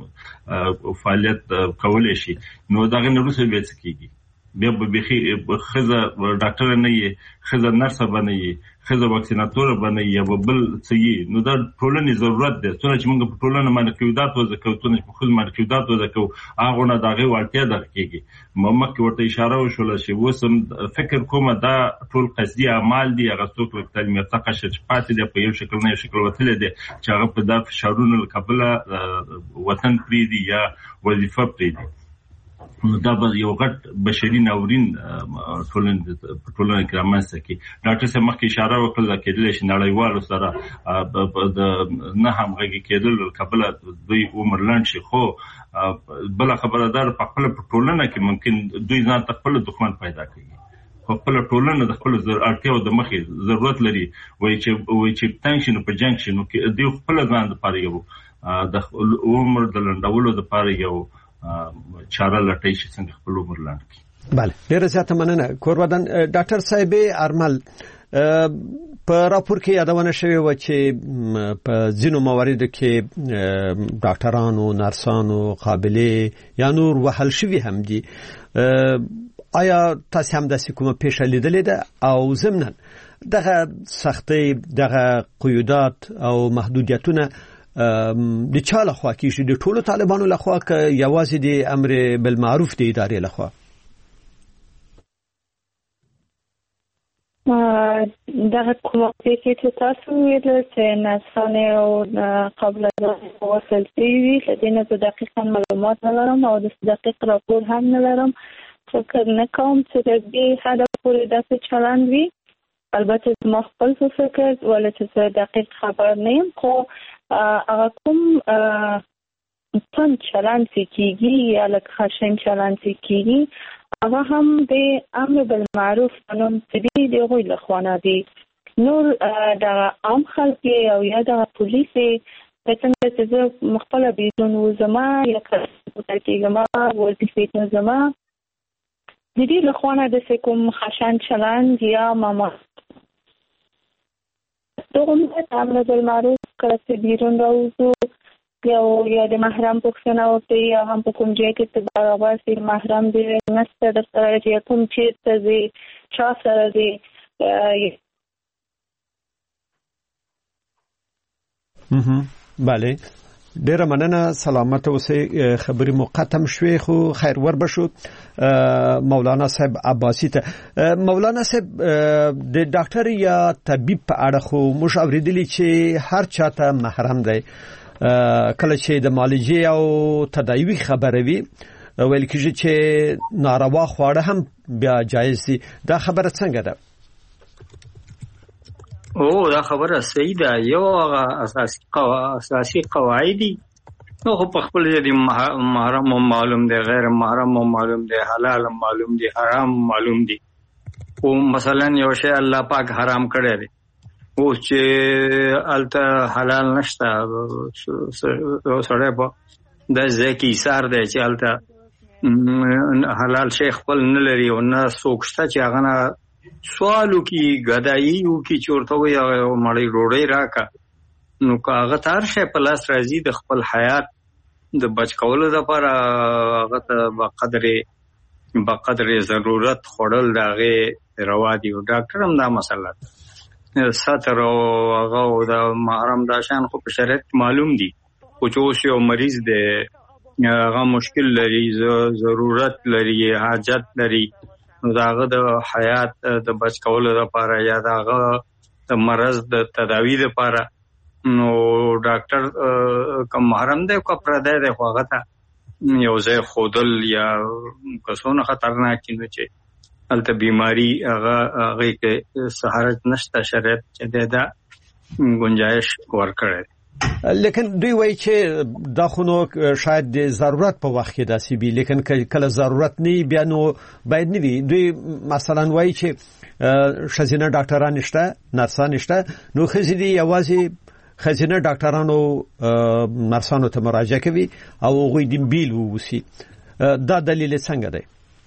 فعالیت کولی شي نو دغه نه وروسته بیا څه کېږي؟ بیا به بیخي ښځه ډاکټره نه یې ښځه نرسه به نه یې ښځه واکسیناتوره به نه یې یا به بل څه یې نو دا ټولنې ضرورت دی. څونه چې موږ په ټولنه باندې قیودات وضع کوو څونه چې په ښځو باندې قیودات وضع کوو هغونه د هغې وړتیا دغه کېږي. مخکې ورته اشاره وشوله چې اوس هم فکر کومه دا ټول قصدي اعمال دي هغه څوک لکه تعلیم یافته قشر چې پاتې دی په یو شکل نه یو شکل وتلی دی چې هغه په دا فشارونو له کبله وطن پرېږدي یا وظیفه پرېږدي. نو دا به یو غټ بشري ناورین ټولنه په ټولنه کې رامنځته کړي. ډاکټر صاحب مخکې اشاره وکړله کېدلی شي نړیوالو سره د نه همغږي کېدلو له کبله دوی عمر لنډ شي خو بله خبره دا په خپله په ټولنه کې ممکن دوی ځان ته خپله دښمن پیدا کوي خو خپله ټولنه د خپلو اړتیاو د مخې ضرورت لري وایي چې وایي چې تنګ شي نو په جنګ شي نو دوی خپله ځان دپاره یو د عمر د لنډولو دپاره یو چاره لټای شي څنګه خپل عمر لاندې کړي. بله ډېره زیاته مننه کورودان. ډاکټر صاحب ارمل په راپور کې یادونه شوې وه چې په ځینو مواردو کې ډاکټرانو نرسانو قابلې یا نور وهل شوي هم دي. آیا تاسو هم داسې کومه پیښه لیدلې ده او ضمناً دغه سختۍ دغه قیودات او محدودیتونه د چا لخوا کېږي د ټولو طالبانو لخوا که یوازې د امر بالمعروف د ادارې لخوا؟ دغه کومه کې تاسو ویل چې نسخه او قبل وصل شوی لدينا دقیقا معلومات نلرم او دقیق راپور هم نلرم فکر نکوم چې د دې هدف پورې داسې چلند وي البته ما خپل فکر ولا چې دقیق خبر نیم خو هغه کوم تن چلند کیږي یا لکه خشن چلند کیږي هغه هم د امر بالمعروف نوم چې دی غوي لخوانه دي نور د عام خلک او یا د پولیس په څنګه چې مختلف بیرون وزما یا کړه ما وظیفه زما د دې لخوانه د کوم خشن چلند یا ماما دغه امر بالمعروف کړه چې بیرون راوځو یا یا د محرم پوښتنه وکړي یا هم په کوم ځای کې چې برابر سي محرم دې نشته د سره چې کوم چیرته دي چا سره دي مهم بله ډیره مننه سلامت اوسئ خبري مقدم شوي خو خیر ور بشو مولانا صاحب عباسی ته مولانا صاحب د ډاکټر یا طبيب په اړه خو موږ اوریدلی چې هر چاته محرم دی کله چې د مالجی او تداوی خبره وي ویل کېږي چې ناروا خواړه هم بیا جایز دي دا خبره څنګه ده او دا خبره صحیح ده یو هغه اساسي اساسي قواعد نو په خپل دي محرم معلوم دي غیر محرم معلوم دي حلال معلوم دي حرام معلوم دي او مثلا یو شی الله پاک حرام کړی دی او چې الته حلال نشته سره په د ځکه ایثار دی چې الته حلال شی خپل نه لري او نه سوکشته چې هغه نه سوالو کې غدایي او کې چورته وي او مړی روړی راکا نو هغه تار شی په لاس راځي د خپل حیات د بچ کولو لپاره هغه ته بقدرې بقدرې ضرورت خورل دغه روا دي او ډاکټر هم دا مسله ساتر او هغه د محرم د شان خو په شریعت معلوم دي او چې اوس یو مریض دی هغه مشکل لري ضرورت لري حاجت لري نو داغه د حیات د بچ کولو لپاره یا داغه د مرض د تداوی لپاره نو ډاکټر کوم محرم دی کو پردې دی خو هغه ته یو ځای خودل یا کسونه خطرناک نه چي الته بیماری هغه هغه کې سہارت نشته شریعت چې دا گنجائش ورکړي لیکن دوی وایي چې دا خو نو شاید د ضرورت په وخت کې داسې وي لیکن کله ضرورت نه بیا نو باید نه وي دوی مثلا وایي چې شزینه ډاکټران نشته نرسان نشته نو خزي دي یوازې خزینه ډاکټرانو نرسانو ته مراجعه کوي او غوي د بیل ووسی دا دلیل څنګه دی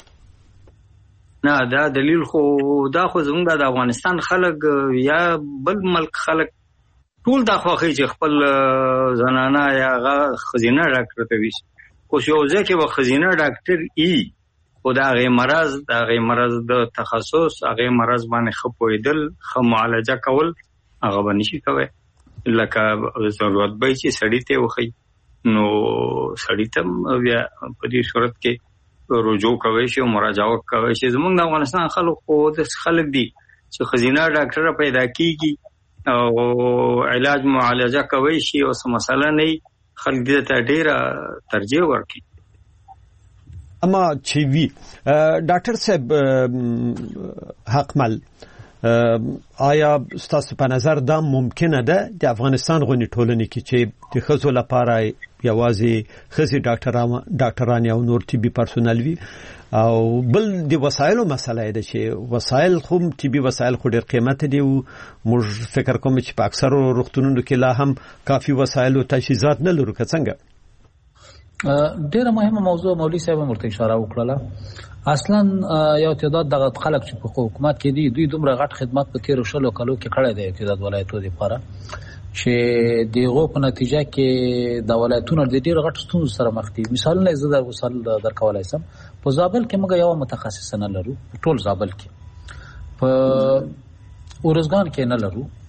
نه دا دلیل خو دا خو زموږ د افغانستان خلک یا بل ملک خلک ټول دا خوخي چې خپل زنانه یا خزینه ډاکټر ته وي خو یو ځکه به خزینه ډاکټر ای خو دا غي مرز دا غي مرز د تخصص هغه مرز باندې خپویدل خو معالجه کول هغه باندې شي کوي لکه ضرورت به چې سړی ته وخی نو سړی ته بیا په دې صورت کې رجوع کوي شي او مراجعه کوي شي زموږ د افغانستان خلک خو د خلک دي چې خزینه ډاکټر پیدا کیږي او علاج معالجه کوي شي او څه مسله نه خلک دې ته ډیره ترجیح ورکړي اما چې وی ډاکټر صاحب حقمل آیا ستاسو په نظر دا ممکنه ده د افغانستان غونې ټولنې کې چې د ښځو لپاره یوازې ښځې ډاکټران ډاکټران او نور طبي پرسونل وي او بل د وسایلو مسله ده چې وسایل خو طبي وسایل خو ډېر قیمت دي او موږ فکر کوم چې په اکثرو روغتونونو کې لا هم کافي وسایل او تجهیزات نه لرو که څنګه ډېره مهمه موضوع مولوي صاحب مرته اشاره وکړه اصلا یو تعداد د خلک چې په حکومت کې دي دوی دومره غټ خدمات په تیر شلو کالو کې کړی دی تعداد ولایتو لپاره چې دغه په نتیجه کې د ولایتونو د ډېر غټ ستونزو سره مخ دي مثالونه زه د وصل درکولای سم په زابل کې موږ یو متخصص نه لرو ټول زابل کې په اورزګان کې نه لرو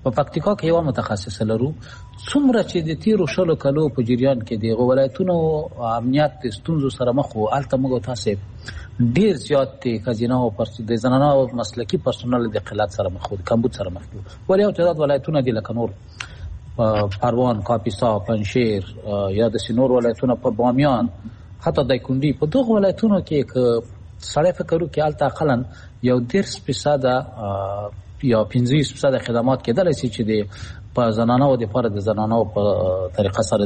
په پکتیکا کې یو متخصص لرو څومره چې د تیرو شلو کلو په جریان کې د ولایتونو امنیت د ستونزو سره مخ وو الته موږ تاسو ډیر زیات د خزینه او د زنانه او مسلکی پرسونل د قلت سره مخ وو کمبود سره مخ وو ولې او تعداد ولایتونه د لکه نور پروان کاپیسا پنشیر یا د سینور ولایتونه په بامیان حتی د کندی په دغه ولایتونو کې ک سړی فکر وکړي الته اقلا یو دېرش فیصد یا پنځه فیصد خدمات کېدلی شي چې د په زنانه او د لپاره د زنانه په طریقه سره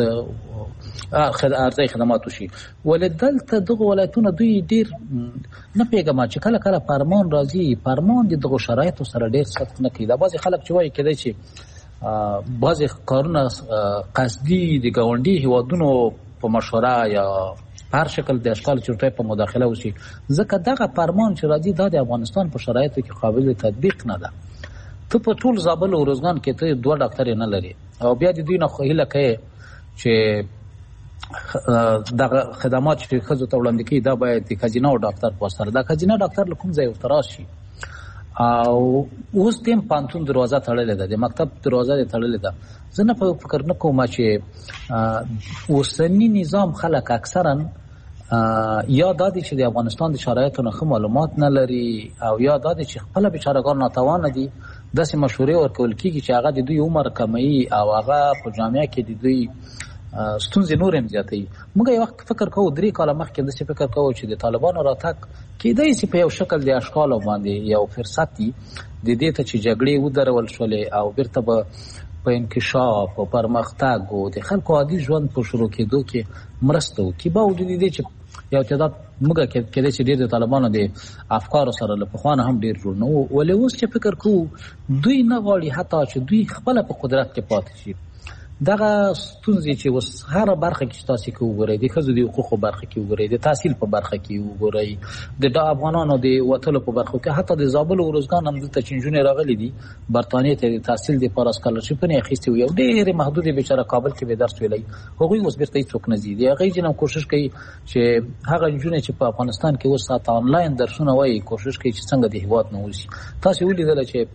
ارزي خدمات وشي ولې دلته دغه ولایتونه دوی ډیر نه پیغام چې کله کله پارمان راځي پارمان د دغه شرایطو سره ډیر سخت نه کوي دا بعضی خلک چې وایي کېدای شي بعضی کارونه قصدي د ګاونډي هیوادونو په مشوره یا هر شکل د اشکال چورتای په مداخله وشي ځکه دغه فرمان چې راځي دا د افغانستان په شرایطو کې قابل تطبیق نه ده ته په ټول زابل او روزګان کې ته دوه ډاکټر نه لري او بیا د دوی نه هیله کوي چې دغه خدمات چې خزو ته وړاندې کوي دا باید د خزینه او ډاکټر په سره دا خزینه ډاکټر له کوم ځای وتراش شي او اوس تیم پانتون دروازه تړلې ده د مکتب دروازه تړلې ده زه نه فکر نه کوم چې اوسنی نظام خلک اکثرا یا دا دي چې د افغانستان د شرایطو نه ښه معلومات نه لري او یا دا دي چې خپل بیچارهګان ناتوانه دي داسې مشورې ورکول کېږي چې هغه د دوی عمر کموي او هغه په جامعه کې د دوی ستونزې نور هم زیاتوي موږ یو وخت فکر کوو درې کاله مخکې داسې فکر کوو چې د طالبانو راتګ کېدای شي په یو شکل د اشکالو باندې یو فرصت دي د دې ته چې جګړې ودرول شولې او بیرته به په انکشاف او پرمختګ او د خلکو عادي ژوند په شروع کېدو کې مرسته وکړي باوجود دې چې یو تعداد موږ کېدای شي ډېر د طالبانو د افکارو سره له پخوا نه هم ډېر جوړ نه وو ولې اوس چې فکر کوو دوی نه غواړي حتی چې دوی خپله په قدرت کې پاتې شي دغه ستونزې چې اوس هره برخه کې تاسو کې وګورئ د ښځو د حقوقو برخه کې وګورئ د تحصیل په برخه کې وګورئ د افغانانو د وتلو په برخه کې حتی د زابل او روزګان هم دلته چې نجونې راغلي دي برطانیې ته د تحصیل دپاره سکالرشیپونه اخیستي وي او ډېرې محدودې بیچاره کابل کې به درس ویلی هغوی اوس بیرته هېڅوک نه ځي د هغې جن هم کوشش کوي چې هغه نجونې چې په افغانستان کې اوس ساعت آنلاین درسونه وایي کوشش کوي چې څنګه د هېواد نه وځي تاسو ولیدله چې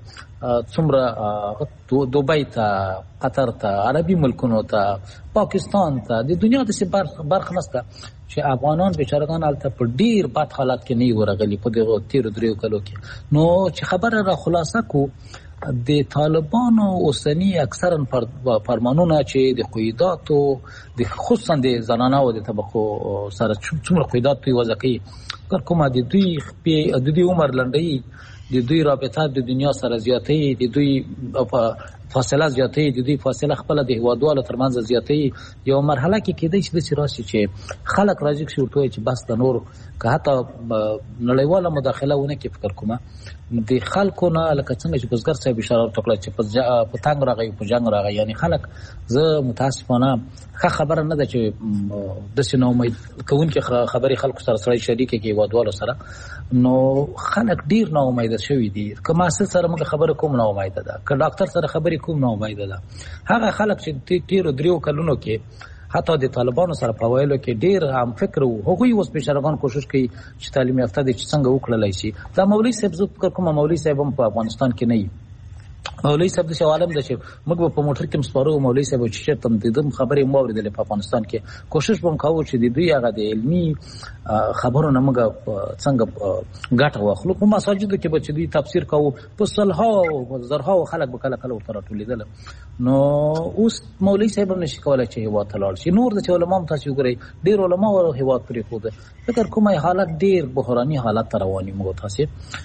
څومره دوبۍ ته قطر ته عربي ملکونو ته پاکستان ته د دنیا داسې برخه نشته چې افغانان بیچارهګان هلته په ډېر بد حالت کې نه وي ورغلي په دغو تېرو دریو کلو کې نو چې خبره را خلاصه کړو د طالبانو اوسني اکثرا فرمانونه چې د قیوداتو د خصوصا د زنانه او د طبقو سره څومره قیودات دوی وضع کوي فکر کوم د دوی د دوی عمر لنډوي د دوی رابطه د دنیا سره زیاتوي د دوی فاصله زیاتوي د دوی فاصله خپله د هیوادوالو ترمنځ زیاتوي یو مرحله کې کېدای شي داسې راشي چې خلک راځي چې ورته وایي چې بس د نور که حتی نړیواله مداخله ونه کړي فکر کومه د خلکو نه لکه څنګه چې بزګر صاحب اشاره وکړه چې په تنګ راغی په جنګ راغی یعنی خلک زه متاسفانه ښه خبره نه ده چې داسې ناامید کوونکې خبرې خلکو سره سړی شریکه کړي هیوادوالو سره نو خلک ډېر ناامیده شوي دي که محصل سره موږ خبره کوم ناامیده ده که ډاکټر سره خبرې کوم ناامیده ده هغه خلک چې تېرو دریو کلونو کې حتی د طالبانو سره په ویلو کې ډېر هم فکر وو هغوی اوس بیچارهګان کوشش کوي چې تعلیم یافته دي چې څنګه وکړلی شي دا مولوي صاحب زه فکر کوم مولوي صاحب هم په افغانستان کې نه وي مولوي صاحب داسې عالم ده چې موږ به په موټر کې هم سپاره مولوي صاحب چې چېرته هم د ده خبرې هم واورېدلې په افغانستان کې کوشش به هم کوو چې د دوی هغه د علمي خبرو نه موږ څنګه ګټه واخلو په مساجدو کې به چې دوی تفسیر کوو په سلهاو زرهاو خلک به کله کله ورته راټولېدله نو اوس مولوي صاحب هم نشي کولی چې هېواد ته لاړ شي نور د چې علما هم تاسې وګورئ ډېر علما هېواد پرېښوده فکر کوم حالت ډېر بحراني حالت ته رواني موږ تاسې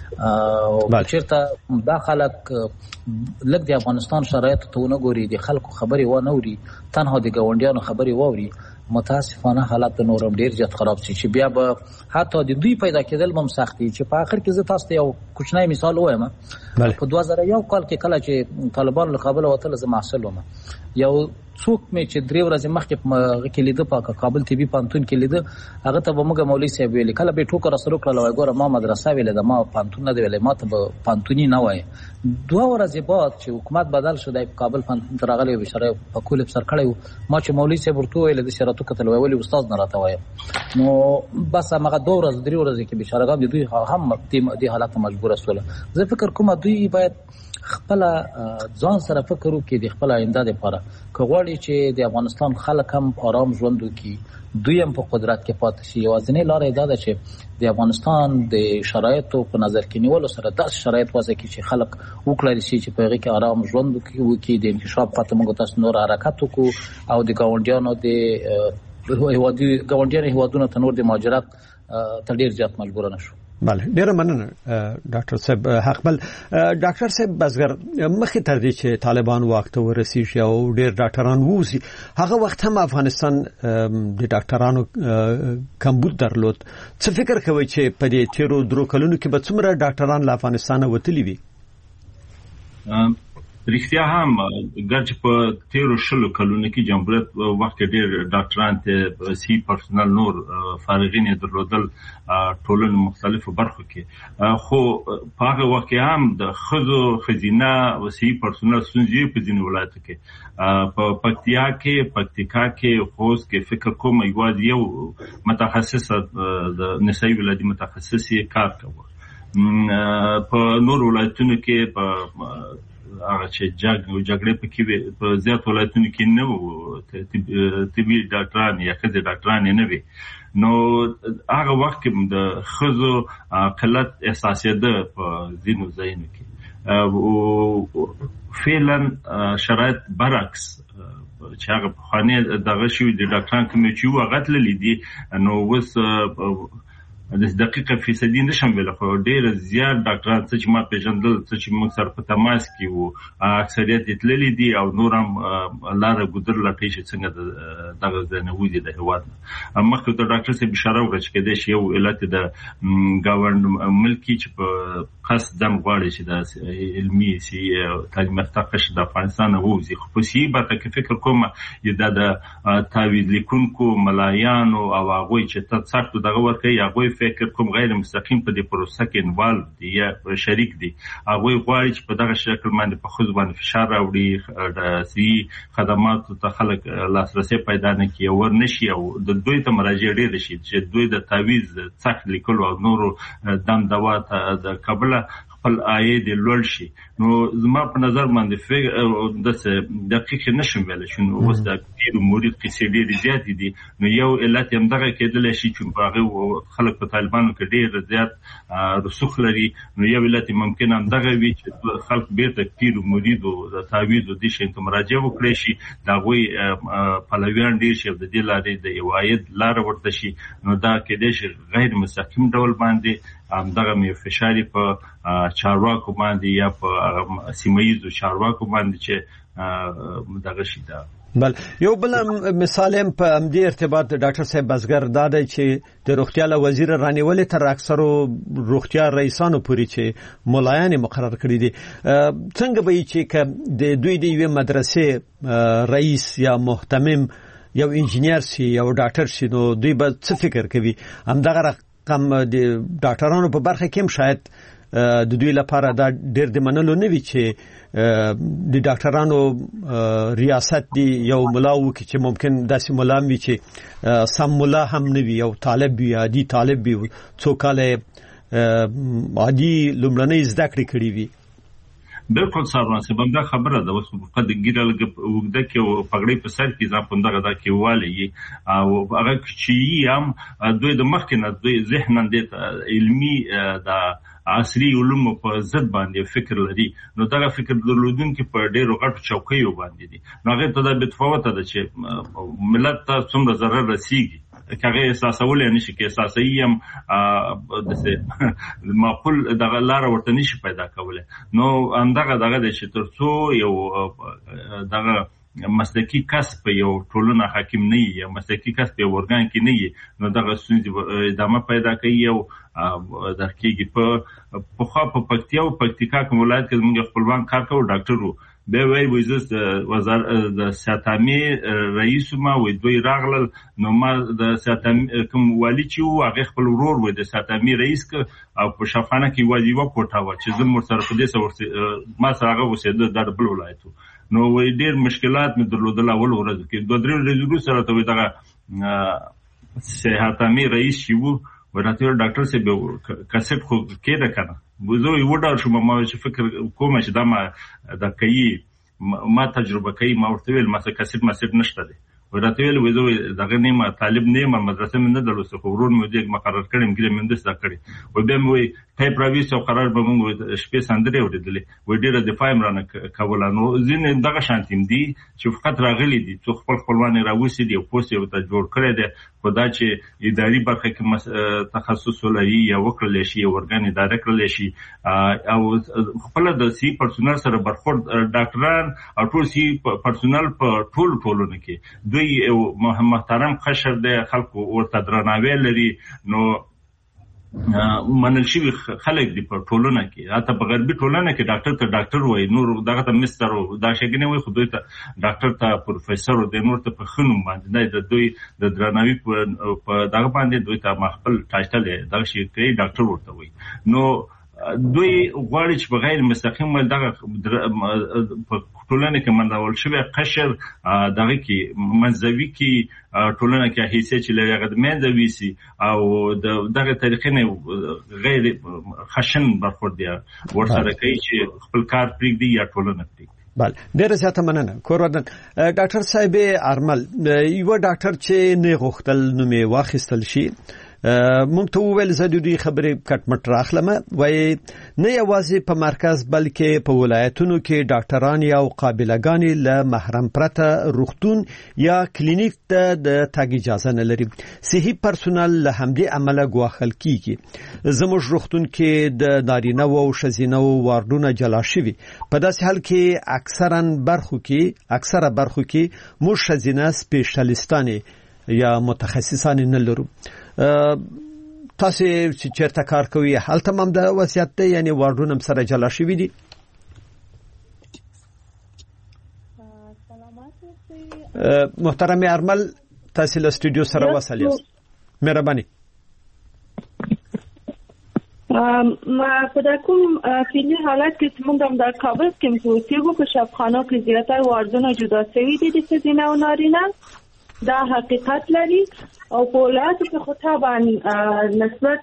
چېرته دا خلک لږ د افغانستان شرایطو ته ونه ګوري د خلکو خبرې ونه اوري تنها د ګاونډیانو خبرې واوري متاسفانه حالت نور هم ډېر زیات خراب شي چې بیا به حتی د دوی پیدا کېدل به هم سخت دي چې په آخر کې زه تاسو ته یو کوچنی مثال ووایم په دوه زره یو کال کې کله چې طالبان له کابله وتله زه محصل وم یو څوک مې چې درې ورځې مخکې په هغه کې لیده په کابل طبي پوهنتون کې لیده هغه ته به موږ مولوي صاحب ویلې کله به یې ټوکه راسره وکړله وایي ګوره ما مدرسه ویلې ده ما پوهنتون نه دی ویلی ما ته به پوهنتوني نه وایي دوه ورځې بعد چې حکومت بدل شو دی په کابل پوهنتون ته راغلی و بېچاره پکول افسر کړی و ما چې مولوي صاحب ورته وویلې داسې راته وکتل وایي ولې استاد نه راته وایه نو بس همغه دوه ورځې درې ورځې کې بېچارهګان د دوی هم دې حالت ته مجبوره شوله زه فکر کوم دوی باید خپل ځان سره فکر وکړي د خپل آینده لپاره کغواړي چې د افغانستان خلک هم آرام ژوند وکړي دوی هم په قدرت کې پاتې شي. یوازینۍ لاره دا ده چې د افغانستان د شرایطو په نظر کې نیولو سره داسې شرایط وضع کړي چې خلک وکړای شي چې په هغې کې آرام ژوند وکړي د انکشاف پته موږ تاسو نور حرکت وکړو او د ګاونډیانو د ګاونډیانو هیوادونو ته نور د مهاجرت ته ډېر زیات مجبور نه شو. بله ډیره مننه ډاکټر صاحب حقبل. ډاکټر صاحب بزګر مخې تر دې چې طالبان واک ته ورسیږي او ډیر ډاکټران ووزي هغه وخت هم افغانستان د ډاکټرانو کمبود درلود. څه فکر کوي چې په دې تیرو درو کلونو کې به څومره ډاکټران له افغانستانه وتلي وي؟ رښتیا هم ګرچ په تیرو شلو کلونو کې جمهوریت وخت ډېر ډاکټران ته سی پرسونل نور فارغین درلودل ټولنو مختلفو برخو کې، خو په هغه وخت کې هم د ښځو ښځینه او سی پرسونل ستونزې په ځینو ولایتو کې په پکتیا کې پکتیکا کې خوست کې فکر کوم یوازې یو متخصص د نسایي ولادي متخصص یې کار کوي. په نور ولایتونو کې په هغه چې جګ جګړې پکې په زیات ولایتونو کې نه وو طبي ډاکټران یا ښځې ډاکټران نه وي، نو هغه وخت کې د ښځو قلت احساسېده په ځینو ځایونو کې. فعلا شرایط برعکس چې هغه پخواني دغه شوي د ډاکټران کوم چې وو هغه تللي دي، نو اوس د دقیقه فیصدي نشم ویل، خو ډېر زیات ډاکټران څه چې ما پیژندل څه چې موږ سره په تماس کې وو اکثریت یې تللي دي او نور هم لاره ګودر لټوي چې څنګه دغه ځای نه وځي د هېواد نه. مخکې ته ډاکټر صاحب اشاره وکړه چې کېدای شي یو علت د ګاونډ ملکي چې په خاص ځان غواړي چې د علمي سي تعلیم یافته قشر د افغانستان نه ووځي، خو په سیمه برخه کې فکر کوم دا د تعویض لیکونکو ملایانو او هغوی چې ته سخت دغه ورکوي هغوی فکر کوم غیر مستقیم په دې پروسه کې انوالو دي یا شریک دي، هغوی غواړي چې په دغه شکل باندې په ښځو باندې فشار راوړي، د صحي خدماتو ته خلک لاسرسی پیدا نه کړي او ورنشي او د دوی ته مراجعه ډېره شي چې دوی د تعویض سخت لیکلو او نورو دم دوا ته د کابل خپل عاید لوړ شي. نو زما په نظر باندې فکر داسې دقیق نشم ویلی چې نو اوس د پیر مرید قصې ډېرې زیاتې دي، نو یو علت یې همدغه کېدلی شي چې په هغې خلک په طالبانو کې ډېر زیات رسوخ لري، نو یو علت یې ممکن همدغه وي چې خلک بیرته پیر مریدو د تعویض او دې شیانو ته مراجعه وکړی شي، د هغوی پلویان ډېر شي او د دې لارې د یو عاید لاره ورته شي، نو دا کېدای شي غیر مستقیم ډول باندې همدغه مې فشار په چارواکو باندې یا په سیمه ییزو چارواکو باندې چې دغه شي. دا بل یو بل مثال هم په همدې ارتباط ډاکټر صاحب بزګر دا دی چې د روغتیا له وزیر رانیولې تر اکثرو روغتیا رئیسانو پورې چې ملایان مقرر کړي دي، څنګه به چې د دوی د یوې مدرسې رئیس یا محتمم یو انجینیر شي یو ډاکټر شي، نو دوی به څه فکر کوي؟ همدغه رقم د ډاکټرانو په برخه کې هم شاید د دوی لپاره دا ډېر د منلو نه وي چې د ډاکټرانو ریاست دی یو ملا وکړي چې ممکن داسې ملا وي چې سم ملا هم نه وي، یو طالب وي عادي طالب وي څو کاله عادي لومړنۍ زده کړې کړې وي. بالکل سارون صاحب دا خبره ده، اوس په د ګیره لګ وګده کې او پګړې په سر کې ځان پوندغه دا کې والی او هغه چې هم دوی د مخکې نه دوی ذهن دې علمي دا عصري علوم په ضد باندې فکر لري، نو دغه فکر درلودونکي په ډېرو غټو چوکیو باندې دي، نو هغه ته دا بتفاوت ده چې ملت ته څومره ضرر رسیږي کغه احساسول نشي کې احساسي هم د معقول دغه لار ورته نشي پیدا کوله. نو همدغه دغه د چې ترڅو یو دغه مسلکی کس په یو ټولنه حاکم نه وي، مسلکی کس په ورګان کې نه وي، نو دغه ستونزې ادامه پیدا کوي او د کېږي. په خو په پکتیا او پکتیکا کوم ولایت کې موږ خپلوان کار کوو ډاکټر وو به وی وزیر د وزارت د ساتامي رئیس ما وې دوی راغلل، نو ما د ساتامي کوم والی چې وو هغه خپل ورور وې د ساتامي رئیس ک او په شفانه کې واجبہ کوټه و چې زموږ سره په دې سره ما سره هغه وسیده د بل ولایتو، نو وې ډېر مشکلات مې درلودل اول ورځ کې دوه درې ورځې سره ته دغه ساتامي رئیس چې وو ورته ډاکټر صاحب کسټ خو کېده کنه زه یو ډول شوم ما چې فکر کوم چې دا ما د کوي ما تجربه کوي ما ورته ویل ما څه کسب مسیر نشته دی ورته ویل وې دغه نیمه طالب نیمه مدرسې من نه درلوسه خو ورون مې دې مقرر کړم ګرې من دستا کړی و به مې ټایپ راوي څو قرار به موږ شپې سندري وړلې و ډیره د فایم رانه کوله نو ځین دغه شانتیم دي چې فقط راغلي دي څو خپل خپلوان راوسی دي او پوسټ یو ته جوړ کړی دی خدا چې اداري برخه کې تخصص ولري یا وکړل شي او ورګان اداره کړل شي او خپل د سی پرسونل سره برخورد ډاکټران او ټول سی پرسونل په ټول ټولونه کې دوی محترم قشر د خلکو ورته درناوی لري نو منل شي خلک دی په ټولنه کې حتی په غربي ټولنه کې ډاکټر ته ډاکټر وای نور دغه ته مستر او دا شګنه وای خو دوی ته ډاکټر ته پروفیسور او د نور ته په خنوم باندې د دوی د درناوي په دغه باندې دوی ته خپل ټایټل دغه شي کوي ډاکټر ورته وای نو دوی غواړي چې بغیر مستقیم دغه په ټولنه کې منډول شوی قشر دغه کې منځوي کې ټولنه کې هیڅ چې لري غد منځوي سي او دغه طریقې نه غیر خشن برخورد دی ورسره کوي چې خپل کار پرېږدي یا ټولنه پرېږدي. بله ډیره زیاته مننه کوردن ډاکټر صاحب ارمل یو ډاکټر چې نه غوښتل نو مې واخیستل شي مونږ ته وویل زه د دې خبرې کټ مټ راخلم وای نه یوازې په مرکز بلکې په ولایتونو کې ډاکټران یا قابلګان له محرم پرته روغتون یا کلینیک ته د تګ اجازه نه لري صحي پرسونل له همدې عمله ګواښل کیږي زموږ روغتون کې د نارینه او ښځینه واردونه جلا شوي په داسې حال کې اکثرا برخو کې اکثره برخو کې موږ ښځینه سپیشلیستان یا متخصصان نه لرو تاسو چې چیرته کار کوي هلته هم د وضعیت دی یعنی واردونه سره جلا شوي دي محترم ارمل تاسو له سټوډیو سره وصل یاست مهرباني ما په کوم فعلی حالت کې موږ هم د کابل کې موسیقو په شفاخانو کې زیاتره واردونه جدا شوي دي د ښځینه او نارینه دا حقیقت لري او په ولایتو کې خو طبعا نسبت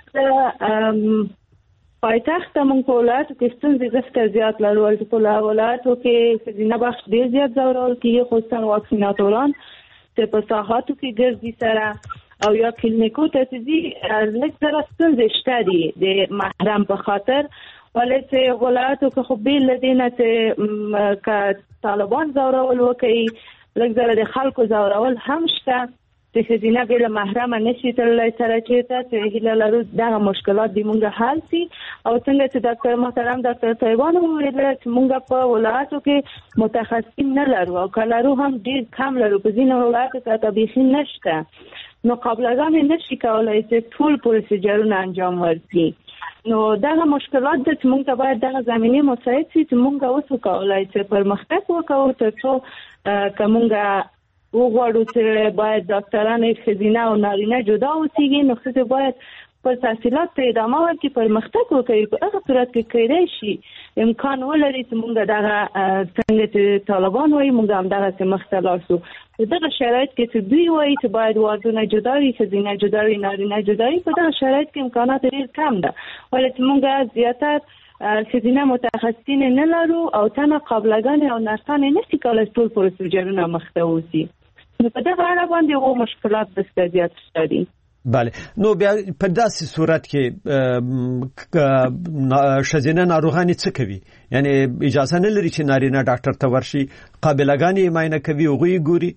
پایتخت موږ په ولایتو کې ستونزې زیات زیات لرو په ولایتو کې ښځینه بخش ډېر زیات ځورول کېږي خصوصا واکسیناتوران چې په ساحاتو کې ګرځي سره او یا کلینیکو ته ځي لږ سره ستونزې شته دي د محرم په خاطر ولې چې ولایتو کې خو بیل دي نه چې که طالبان ځورول وکړي لږ زره د خلکو زورول هم شته چې ښځینه بې له محرمه نشي تللی سره چېرته چې هیله لرو دغه مشکلات د موږ حل شي او څنګه چې ډاکټر محترم ډاکټر طیبان وویل چې موږ په ولایاتو کې متخصصین نه لرو او که لرو هم ډېر کم لرو په ځینو ولایاتو کې حتی بیخي نشته نو قابلګان نشي کولی چې ټول پروسیجرونه انجام ورکړي نو دغه مشکلات د موږ ته باید دغه زمینه مساعد شي چې موږ اوس وکولای چې پرمختګ وکړو ترڅو کومه وګورو چې باید ډاکټران ښځینه او نارینه جدا اوسېږي نو ښځې باید پر تحصیلات ته ادامه ورکړي پرمختګ وکړي په هغه صورت کې کېدای شي امکان ولري چې موږ دغه څنګه چې طالبان وایي موږ هم دغسې مخته لاړ شو په دغه شرایط کې چې دوی وایي چې باید واردونه جدا وي ښځینه جدا وي نارینه جدا وي په دغه شرایط کې امکانات ډېر کم ده ولې چې موږ زیاتر ښځینه متخصصین نه لرو او تنه قابلګانې او نرسانې نشي کولی ټول پروسیجرونه مخته ووځي نو په دغه اړه باندې هغو مشکلات دسته زیات شته دي بله نو بیا په داسې صورت کې ښځینه ناروغانې څه کوي یعنی اجازه نه لري چې نارینه ډاکټر ته ورشي قابلګانې یې معاینه کوي هغوی یې ګوري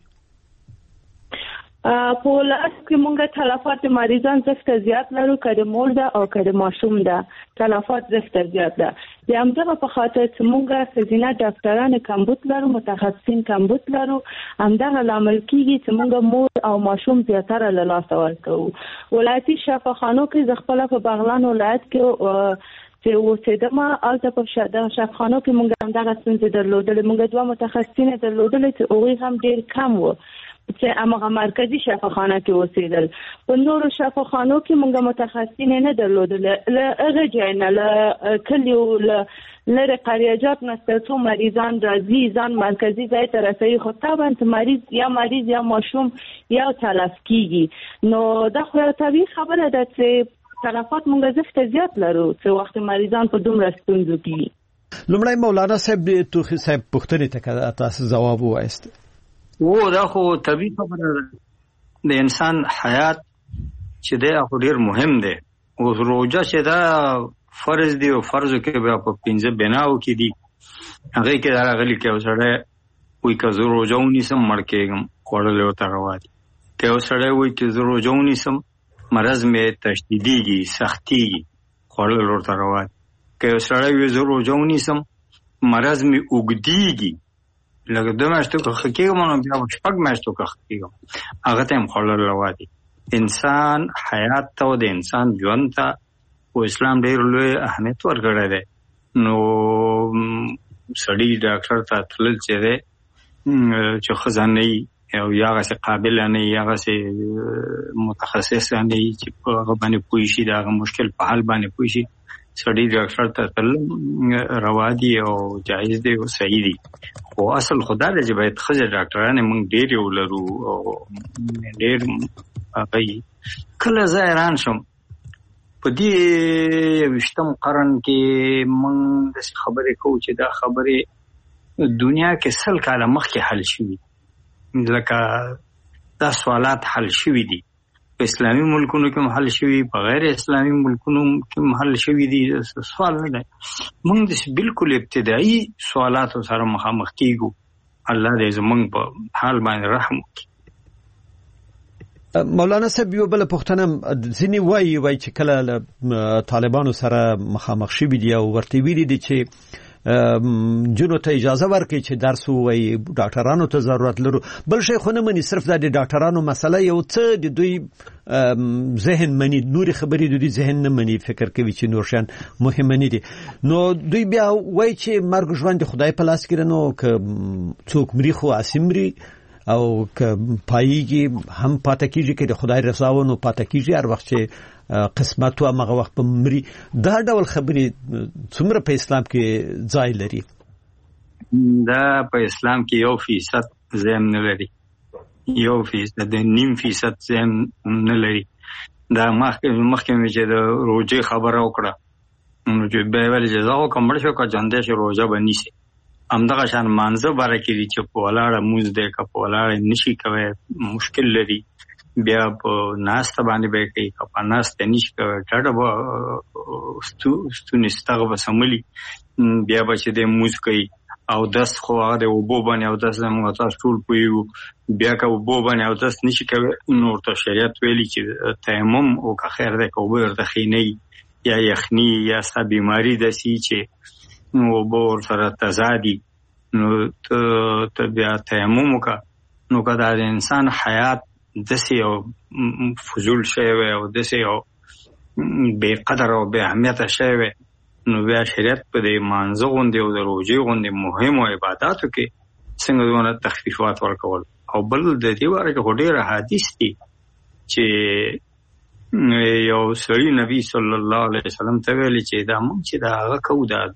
په ولایت کې موږ تلفات مریضان زښته زیات لرو که د مور ده او که د ماشوم ده تلفات زښته زیات ده د همدغه په خاطر چې موږ ښځینه ډاکټران کمبود لرو متخصصین کمبود لرو همدغه لامل کېږي چې موږ مور او ماشوم زیاتره له لاسه ورکوو ولایتي شفاخانو کې زه خپله په بغلان ولایت کې چې اوسېدم هلته په شفاخانو کې موږ همدغه ستونزې درلودلې موږ دوه متخصصین درلودلې چې هغوی هم ډېر کم وو چې هغه مرکزی شفاخانه کې اوسېدل په نورو شفاخانو کې موږ متخصصین نه درلودل له هغه ځای نه له کلیو له لرې قریجات نه څو مریضان راځي ځان مرکزی ځای ته رسوي خو طبعا مریض یا مریض یا ماشوم یا تلف کېږي نو دا خو یوه طبیعي خبره ده چې تلفات مونږ زفت زیات لرو چې وخت مریضان په دومره ستونزو کې. لومړی مولانا صاحب د توخي صاحب پوښتنې ته تاسو جواب وایست. و دا خو طبيعي خبره د انسان حیات چې دا خو ډیر مهم دی. او روزه چې دا فرض دی او فرض کې بیا په پنځه بناو کې دی هغه کې دا غلي کې وسړی وای که زه روزه ونیسم مړ کېږم خوړل ورته روا دي. که وسړی وای چې زه روزه ونیسم مرض مې تشدیدیږي سختیږي خوړل ورته روا دي. که وسړی وای زه روزه ونیسم مرض مې اوږدیږي لکه دوه میاشتو که کېږم نو بیا شپږ میاشتو که کېږم هغه ته هم خوړل روا دي. انسان حیات ته او د انسان ژوند ته او اسلام ډېر لوی اهمیت ورکړی دی. نو سړی ډاکټر ته تلل چې دی چې ښځه نه وي او یا هغسې قابله نه وي یا هغسې متخصصه نه وي چې په هغه باندې پوه شي د هغه مشکل په حل باندې پوه شي سړی ډاکټر ته تلل روا دي او جایز دی او صحیح دی. خو اصل خدا دی چې باید ښځې ډاکټرانې موږ ډېرې ولرو او ډېر هغه کله زه حیران شم په دې یوویشتم قرن کې موږ داسې خبرې کوو چې دا خبرې دنیا کې سل کاله مخکې حل شوي لکه دا سوالات حل شوي دي په اسلامي ملکونو کې هم حل شوي په غیر اسلامي ملکونو کې هم حل شوي دي سوال نه دی. موږ داسې بالکل ابتدایي سوالاتو سره مخامخ کېږو. الله دې زموږ په حال باندې رحم وکړي. مولانا صاحب یو بل پښتنه ځینی وایي وایي چې کله طالبانو سره مخامخ شوي دي او ورته ویلي دي چې جنو ته اجازه ورکړي چې درس ووایي ډاکټرانو ته ضرورت لرو. بل شی خو نه مني صرف دا د ډاکټرانو مسله یو څه د دوی ذهن مني نورې خبرې د دوی ذهن نه مني فکر کوي چې نور شیان مهم نه دي. نو دوی بیا وایي چې مرګ ژوند د خدای په لاس کې نو که څوک مري خو اسمري او که پایږي هم پاتې کیږي کې د خدای رضا و نو پاتې کیږي هر وخت چې قسمت او هغه وخت په مري. دا ډول خبرې څومره په اسلام کې ځای لري؟ دا په اسلام کې یو فیصد ځای نه لري یو فیصد د نیم فیصد ځای نه لري. دا مخکې مخکې چې د روزه خبره وکړه نو چې به ول جزا او کومړ شو کا جاندې شو روزه بنيسي همدغه شان مانزه باره کې دي چې په ولاړه موز دی که په ولاړه نشي کوي مشکل لري بیا په ناسته باندې به کوي که په ناسته نشي کوي ډاډه به ستونې ستغه به سملي بیا به چې دی موز کوي او دس خو هغه د اوبو باندې او دس موږ تاسو ټول پوهیږو بیا که اوبو باندې او دس نشي کوي نو ورته شریعت ویلي چې تیمم او که خیر دی که اوبه ورته خینۍ یا یخني یا ستا بیماري داسې چې نو اوبه ورسره تضادي نو ته بیا تیمم وکړه. نو که دا د انسان حیات داسې یو فضول شی وی او داسې یو بې قدر او بې اهمیته شی وی نو بیا شریعت په دې مانځه غوندې او د روژې غوندې مهمو عباداتو کې څنګه دونه تخفیفات ورکول. او بل د دې باره کې خو ډېر احادیث دي چې یو سړي نبی صلی الله علیه وسلم ته ویلي چې دا موږ چې دا هغه کوو دا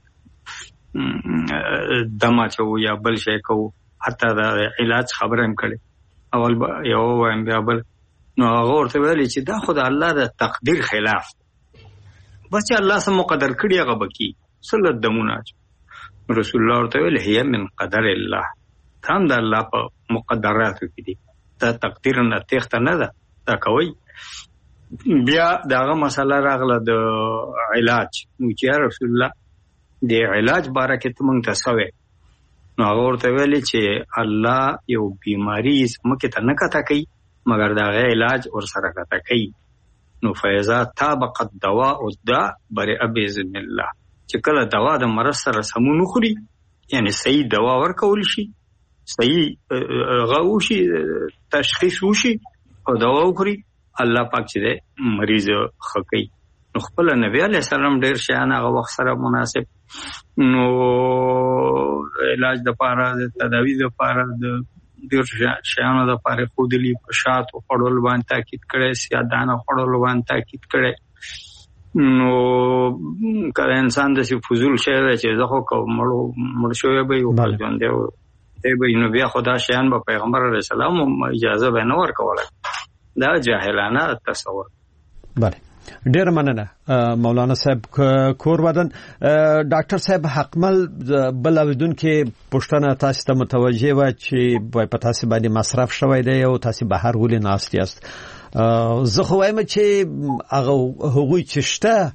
دمه چو یا بل شی کو حتی دا علاج خبره هم کړي اول یو وایم بیا بل نو هغه ورته ویلي چې دا خو د الله د تقدیر خلاف بس چې الله سم مقدر کړي هغه بکی صلی دمونه رسول الله ورته ویل هي من قدر الله تام د الله په مقدراتو کې دي دا تقدیر نه تخته نه ده دا کوي. بیا داغه مسله راغله د علاج نو چې رسول الله د علاج باره کې ته مونږ ته سوې نو هغه ورته ویلي چې الله یو بیماری مکه ته نه کته کوي مګر داغه علاج ورسره کته کوي. نو فیضا طابقت دوا او دا بر باذن الله چې کله دوا د مرض سره سمون خوري یعنی صحیح دوا ورکول شي صحیح غوشي تشخیص وشي او دوا وخوري الله پاک چې مریض خکې. نو خپل نبی علیہ السلام ډیر شیان هغه وخت سره مناسب نو علاج د پاره د تداوی د پاره د ډیر شیان د پاره خودلی په شاتو خړول باندې تاکید کړي سیادانه خړول باندې تاکید کړي. نو کله انسان د سی فضول شی چې زه خو مړو مړ شوی به یو ځان دی ته به نو بیا خدا شیان به پیغمبر علیہ السلام اجازه به نه ورکوله دا جاهلانه تصور. بله ډیر مننه مولانا صاحب کور ودان. ډاکټر صاحب حقمل بل اوریدون کې پښتنه تاسو ته متوجه و چې وای په تاسو باندې مصرف شوی دی او تاسو بهر ولې ناست یاست. زه خو وایم چې هغه هغوی چې شته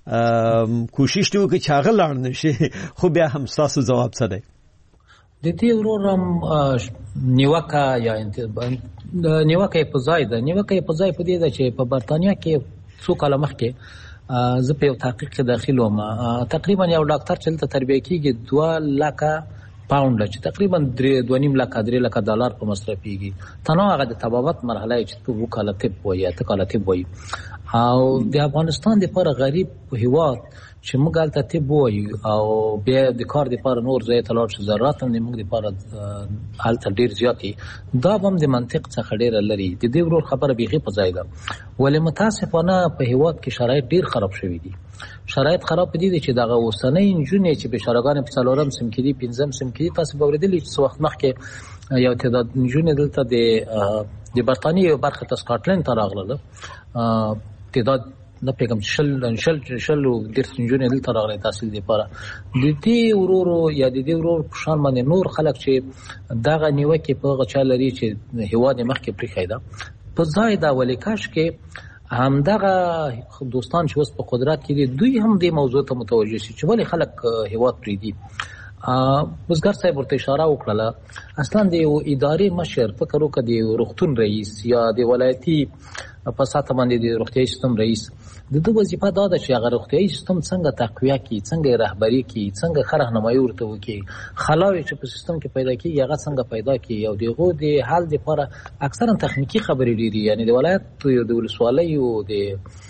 کوشش دی وکړي چې هغه لاړ نشي، خو بیا هم تاسو جواب څه دی؟ د دې ورورم نیوکه یا نیوکه په ځای ده. نیوکه په ځای په دې ده چې په برتانیا کې څو کاله مخکې زه په یو تحقیق کې داخل وم. تقریبا یو ډاکټر چې دلته تربیه کېږي دوه لکه پاونډ چې تقریبا درې دوه نیم لکه درې لکه ډالر په مصرفېږي. تنها هغه د طبابت مرحله چې په اووه کاله طب وایي اته کاله طب وایي. او د افغانستان دپاره غریب هېواد چې موږ هلته طب ووایو او بیا د کار دپاره نور ځای ته لاړ شو، ضرورت هم د موږ دپاره هلته ډېر زیات دي. دا به هم د منطق څخه ډېره لرې. د دې ورور خبره بیخي په ځای ده، ولې متاسفانه په هېواد کې شرایط ډېر خراب شوي دي. شرایط خراب په دې دي چې دغه اوسنۍ نجونې چې بېچارهګانې په څلورم صنف کې دي، پنځم صنف کې دي، تاسو به اورېدلي چې څه وخت مخکې یو تعداد نجونې دلته د د برطانیې یو برخه ته سکاټلند ته راغلله. تعداد نه پیغام شل شل شل ډېر نجونې دلته راغلي تحصیل دپاره. د دې ورورو یا د دې ورور په شان باندې نور خلک چې دغه نیوکې په هغه چا لري چې هېواد یې مخکې پرېښی ده په ځای ده. ولې کاش کې همدغه دوستان چې اوس په قدرت کې دي دوی هم دې موضوع ته متوجه شي چې ولې خلک هېواد پرېږدي. بزګر صاحب ورته اشاره وکړله، اصلا د یو ادارې مشر فکر وکړه د روغتون رئیس یا د ولایتي په ساته باندې د روغتیايي سیستم رئیس، د ده وظیفه دا ده چې هغه روغتیايي سیستم څنګه تقویه کړي، څنګه رهبري کړي، څنګه ښه رهنمایي ورته وکړي، خلاوې چې په سیستم کې پیدا کېږي هغه څنګه پیدا کړي. او د هغو د حل دپاره اکثرا تخنیکي خبرې ډېرې، یعنې د ولایت د ولسوالیو د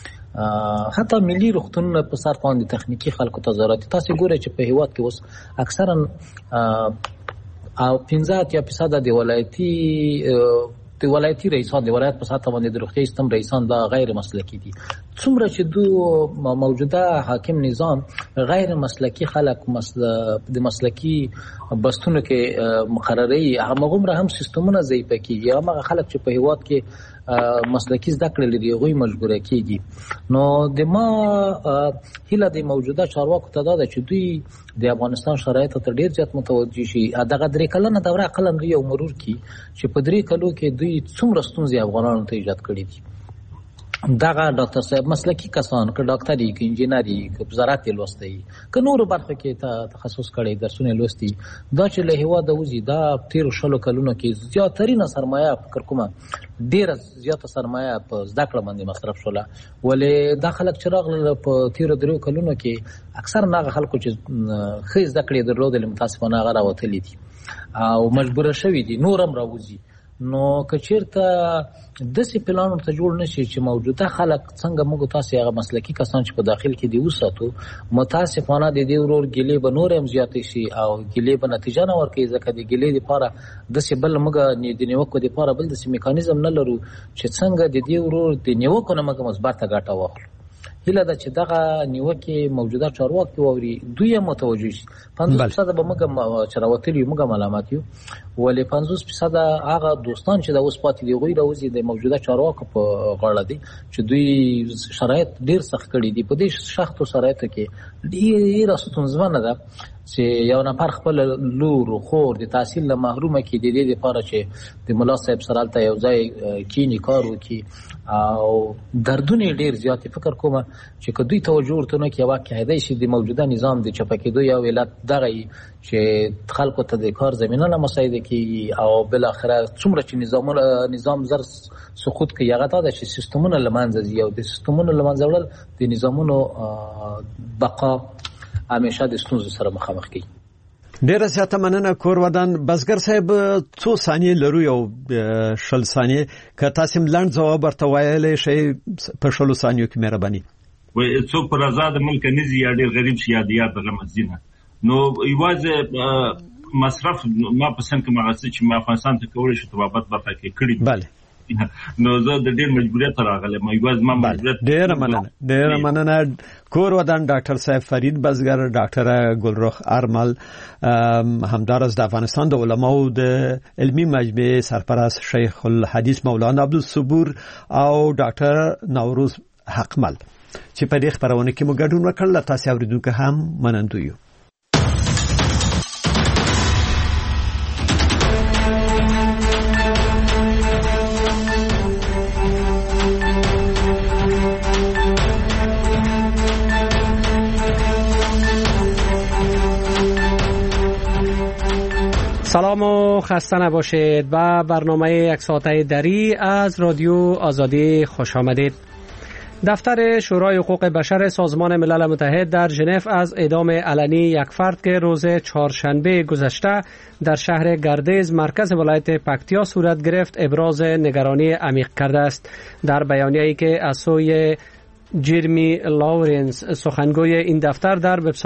حتی ملي روغتونونه په سر باندې تخنیکي خلکو ته ضرورت. تاسو ګورئ چې په هېواد کې اوس اکثرا او پنځه اتیا فیصده د ولایتي د ولایتي رئیسان د ولایت په سطح باندې د روغتیايي سیستم رئیسان دا غیر مسلکي دي. څومره چې دو موجوده حاکم نظام غیر مسلکي خلک د مسلکي بستونو کې مقرروي، همغومره هم سیستمونه ضعیفه کېږي. همغه خلک چې په هېواد کې مسلکي زده کړې لري هغوی مجبوره کېږي. نو د ما هیله د موجوده چارواکو ته دا ده چې دوی د افغانستان شرایطو ته ډېر زیات متوجه شي. دغه درې کلنه دوره اقلا دوی یو مرور کړي چې په درې کلو کې دوی څومره ستونزې افغانانو ته ایجاد کړي دي. دغه ډاکټر صاحب مسلکي کسان که ډاکټري که انجینري که وزارت یې لوستی که نورو برخو کې ته تخصص کړی درسونه یې لوستي، دا چې له هېواده وځي دا تېرو شلو کلونو کې زیاترینه سرمایه فکر کومه ډېره زیاته سرمایه په زده کړه باندې مصرف شوله. ولې دا خلک چې راغلل په تېرو دریو کلونو کې اکثر هغه خلکو چې ښه زده کړې یې درلودلې متاسفانه هغه راوتلي دي او مجبوره شوي دي، نور هم راوځي. نو که چېرته داسې پلان ورته جوړ نه شي چې موجوده خلک څنګه موږ تاسې هغه مسلکي کسان چې په داخل کې دي وساتو، متاسفانه د دې ورور ګیلې به نور هم زیاتې شي او ګیلې به نتیجه نه ورکوي، ځکه د ګیلې دپاره داسې بل موږ د نیوکو دپاره بل داسې میکانیزم نه لرو چې څنګه د دې ورور د نیوکو نه موږ مثبته ګټه واخلو. هیله ده چې دغه نیوکې موجوده چارواکي واوري، دوی هم متوجه شي. پنځوس فیصده به موږ چې راوتلي یو موږ ملامت یو، ولې پنځوس فیصده هغه دوستان چې د اوس پاتې دي هغوی راوځي د موجوده چارواکو په غاړه دي چې دوی شرایط ډېر سخت کړي دي. په دې سختو شرایطو کې ډېره ستونزمنه ده چې یو نفر خپل لور خور د تحصیل له محرومه کړي، د دې دپاره چې د ملا صاحب سره هلته یو ځای کینی کار وکړي او دردونه یې ډېر زیات. فکر کومه چې که دوی توجه ورته نه کړي واقع کېدای شي د موجوده نظام د چپه کېدو یو علت دغه وي چې خلکو ته د کار زمینه نه مساعده کېږي او بالاخره څومره چې نظامونه نظام زر سقوط کوي هغه دا ده چې سیستمونه له منځه ځي او د سیستمونو له منځه وړل د نظامونو بقا همیشه د ستونزو سره مخامخ کوي. ډیره زیاته مننه کور ودان. بزګر صاحب څو ثانیې لرو یو شل ثانیې که تاسو لنډ ځواب ورته وایلی شئ په شلو ثانیو کې مهرباني. وای څوک پر آزاد ملک نزي یا ډېر غریب شي یا د یاد غمزینه نو یوازې مصرف ما پسند کوم هغه چې ما افغانستان ته کولای شو تبابت برخه کې کړی. بله نو زه د ډېر مجبوریت راغلم، یوازې ما مجبوریت. ډېره مننه ډېره مننه کور ودان ډاکټر صاحب فرید بزګر، ډاکټر ګلرخ ارمل، همدارس د افغانستان د علماو د علمي مجمع سرپرست شیخ الحدیث مولانا عبدالصبور او ډاکټر نوروز حقمل چې په دې خبرونه کې مو ګډون وکړل. تاسو اوریدونکو هم منندو یو. سلام و خسته نباشید. با برنامه یک ساعته دری از رادیو آزادی خوش آمدید. دفتر شورای حقوق بشر سازمان ملل متحد در ژنو از اعدام علنی یک فرد که روز چهارشنبه گذشته در شهر گردیز مرکز ولایت پکتیا صورت گرفت ابراز نگرانی عمیق کرده است. در بیانیه‌ای که از سوی جیرمی لاورنس سخنگوی این دفتر در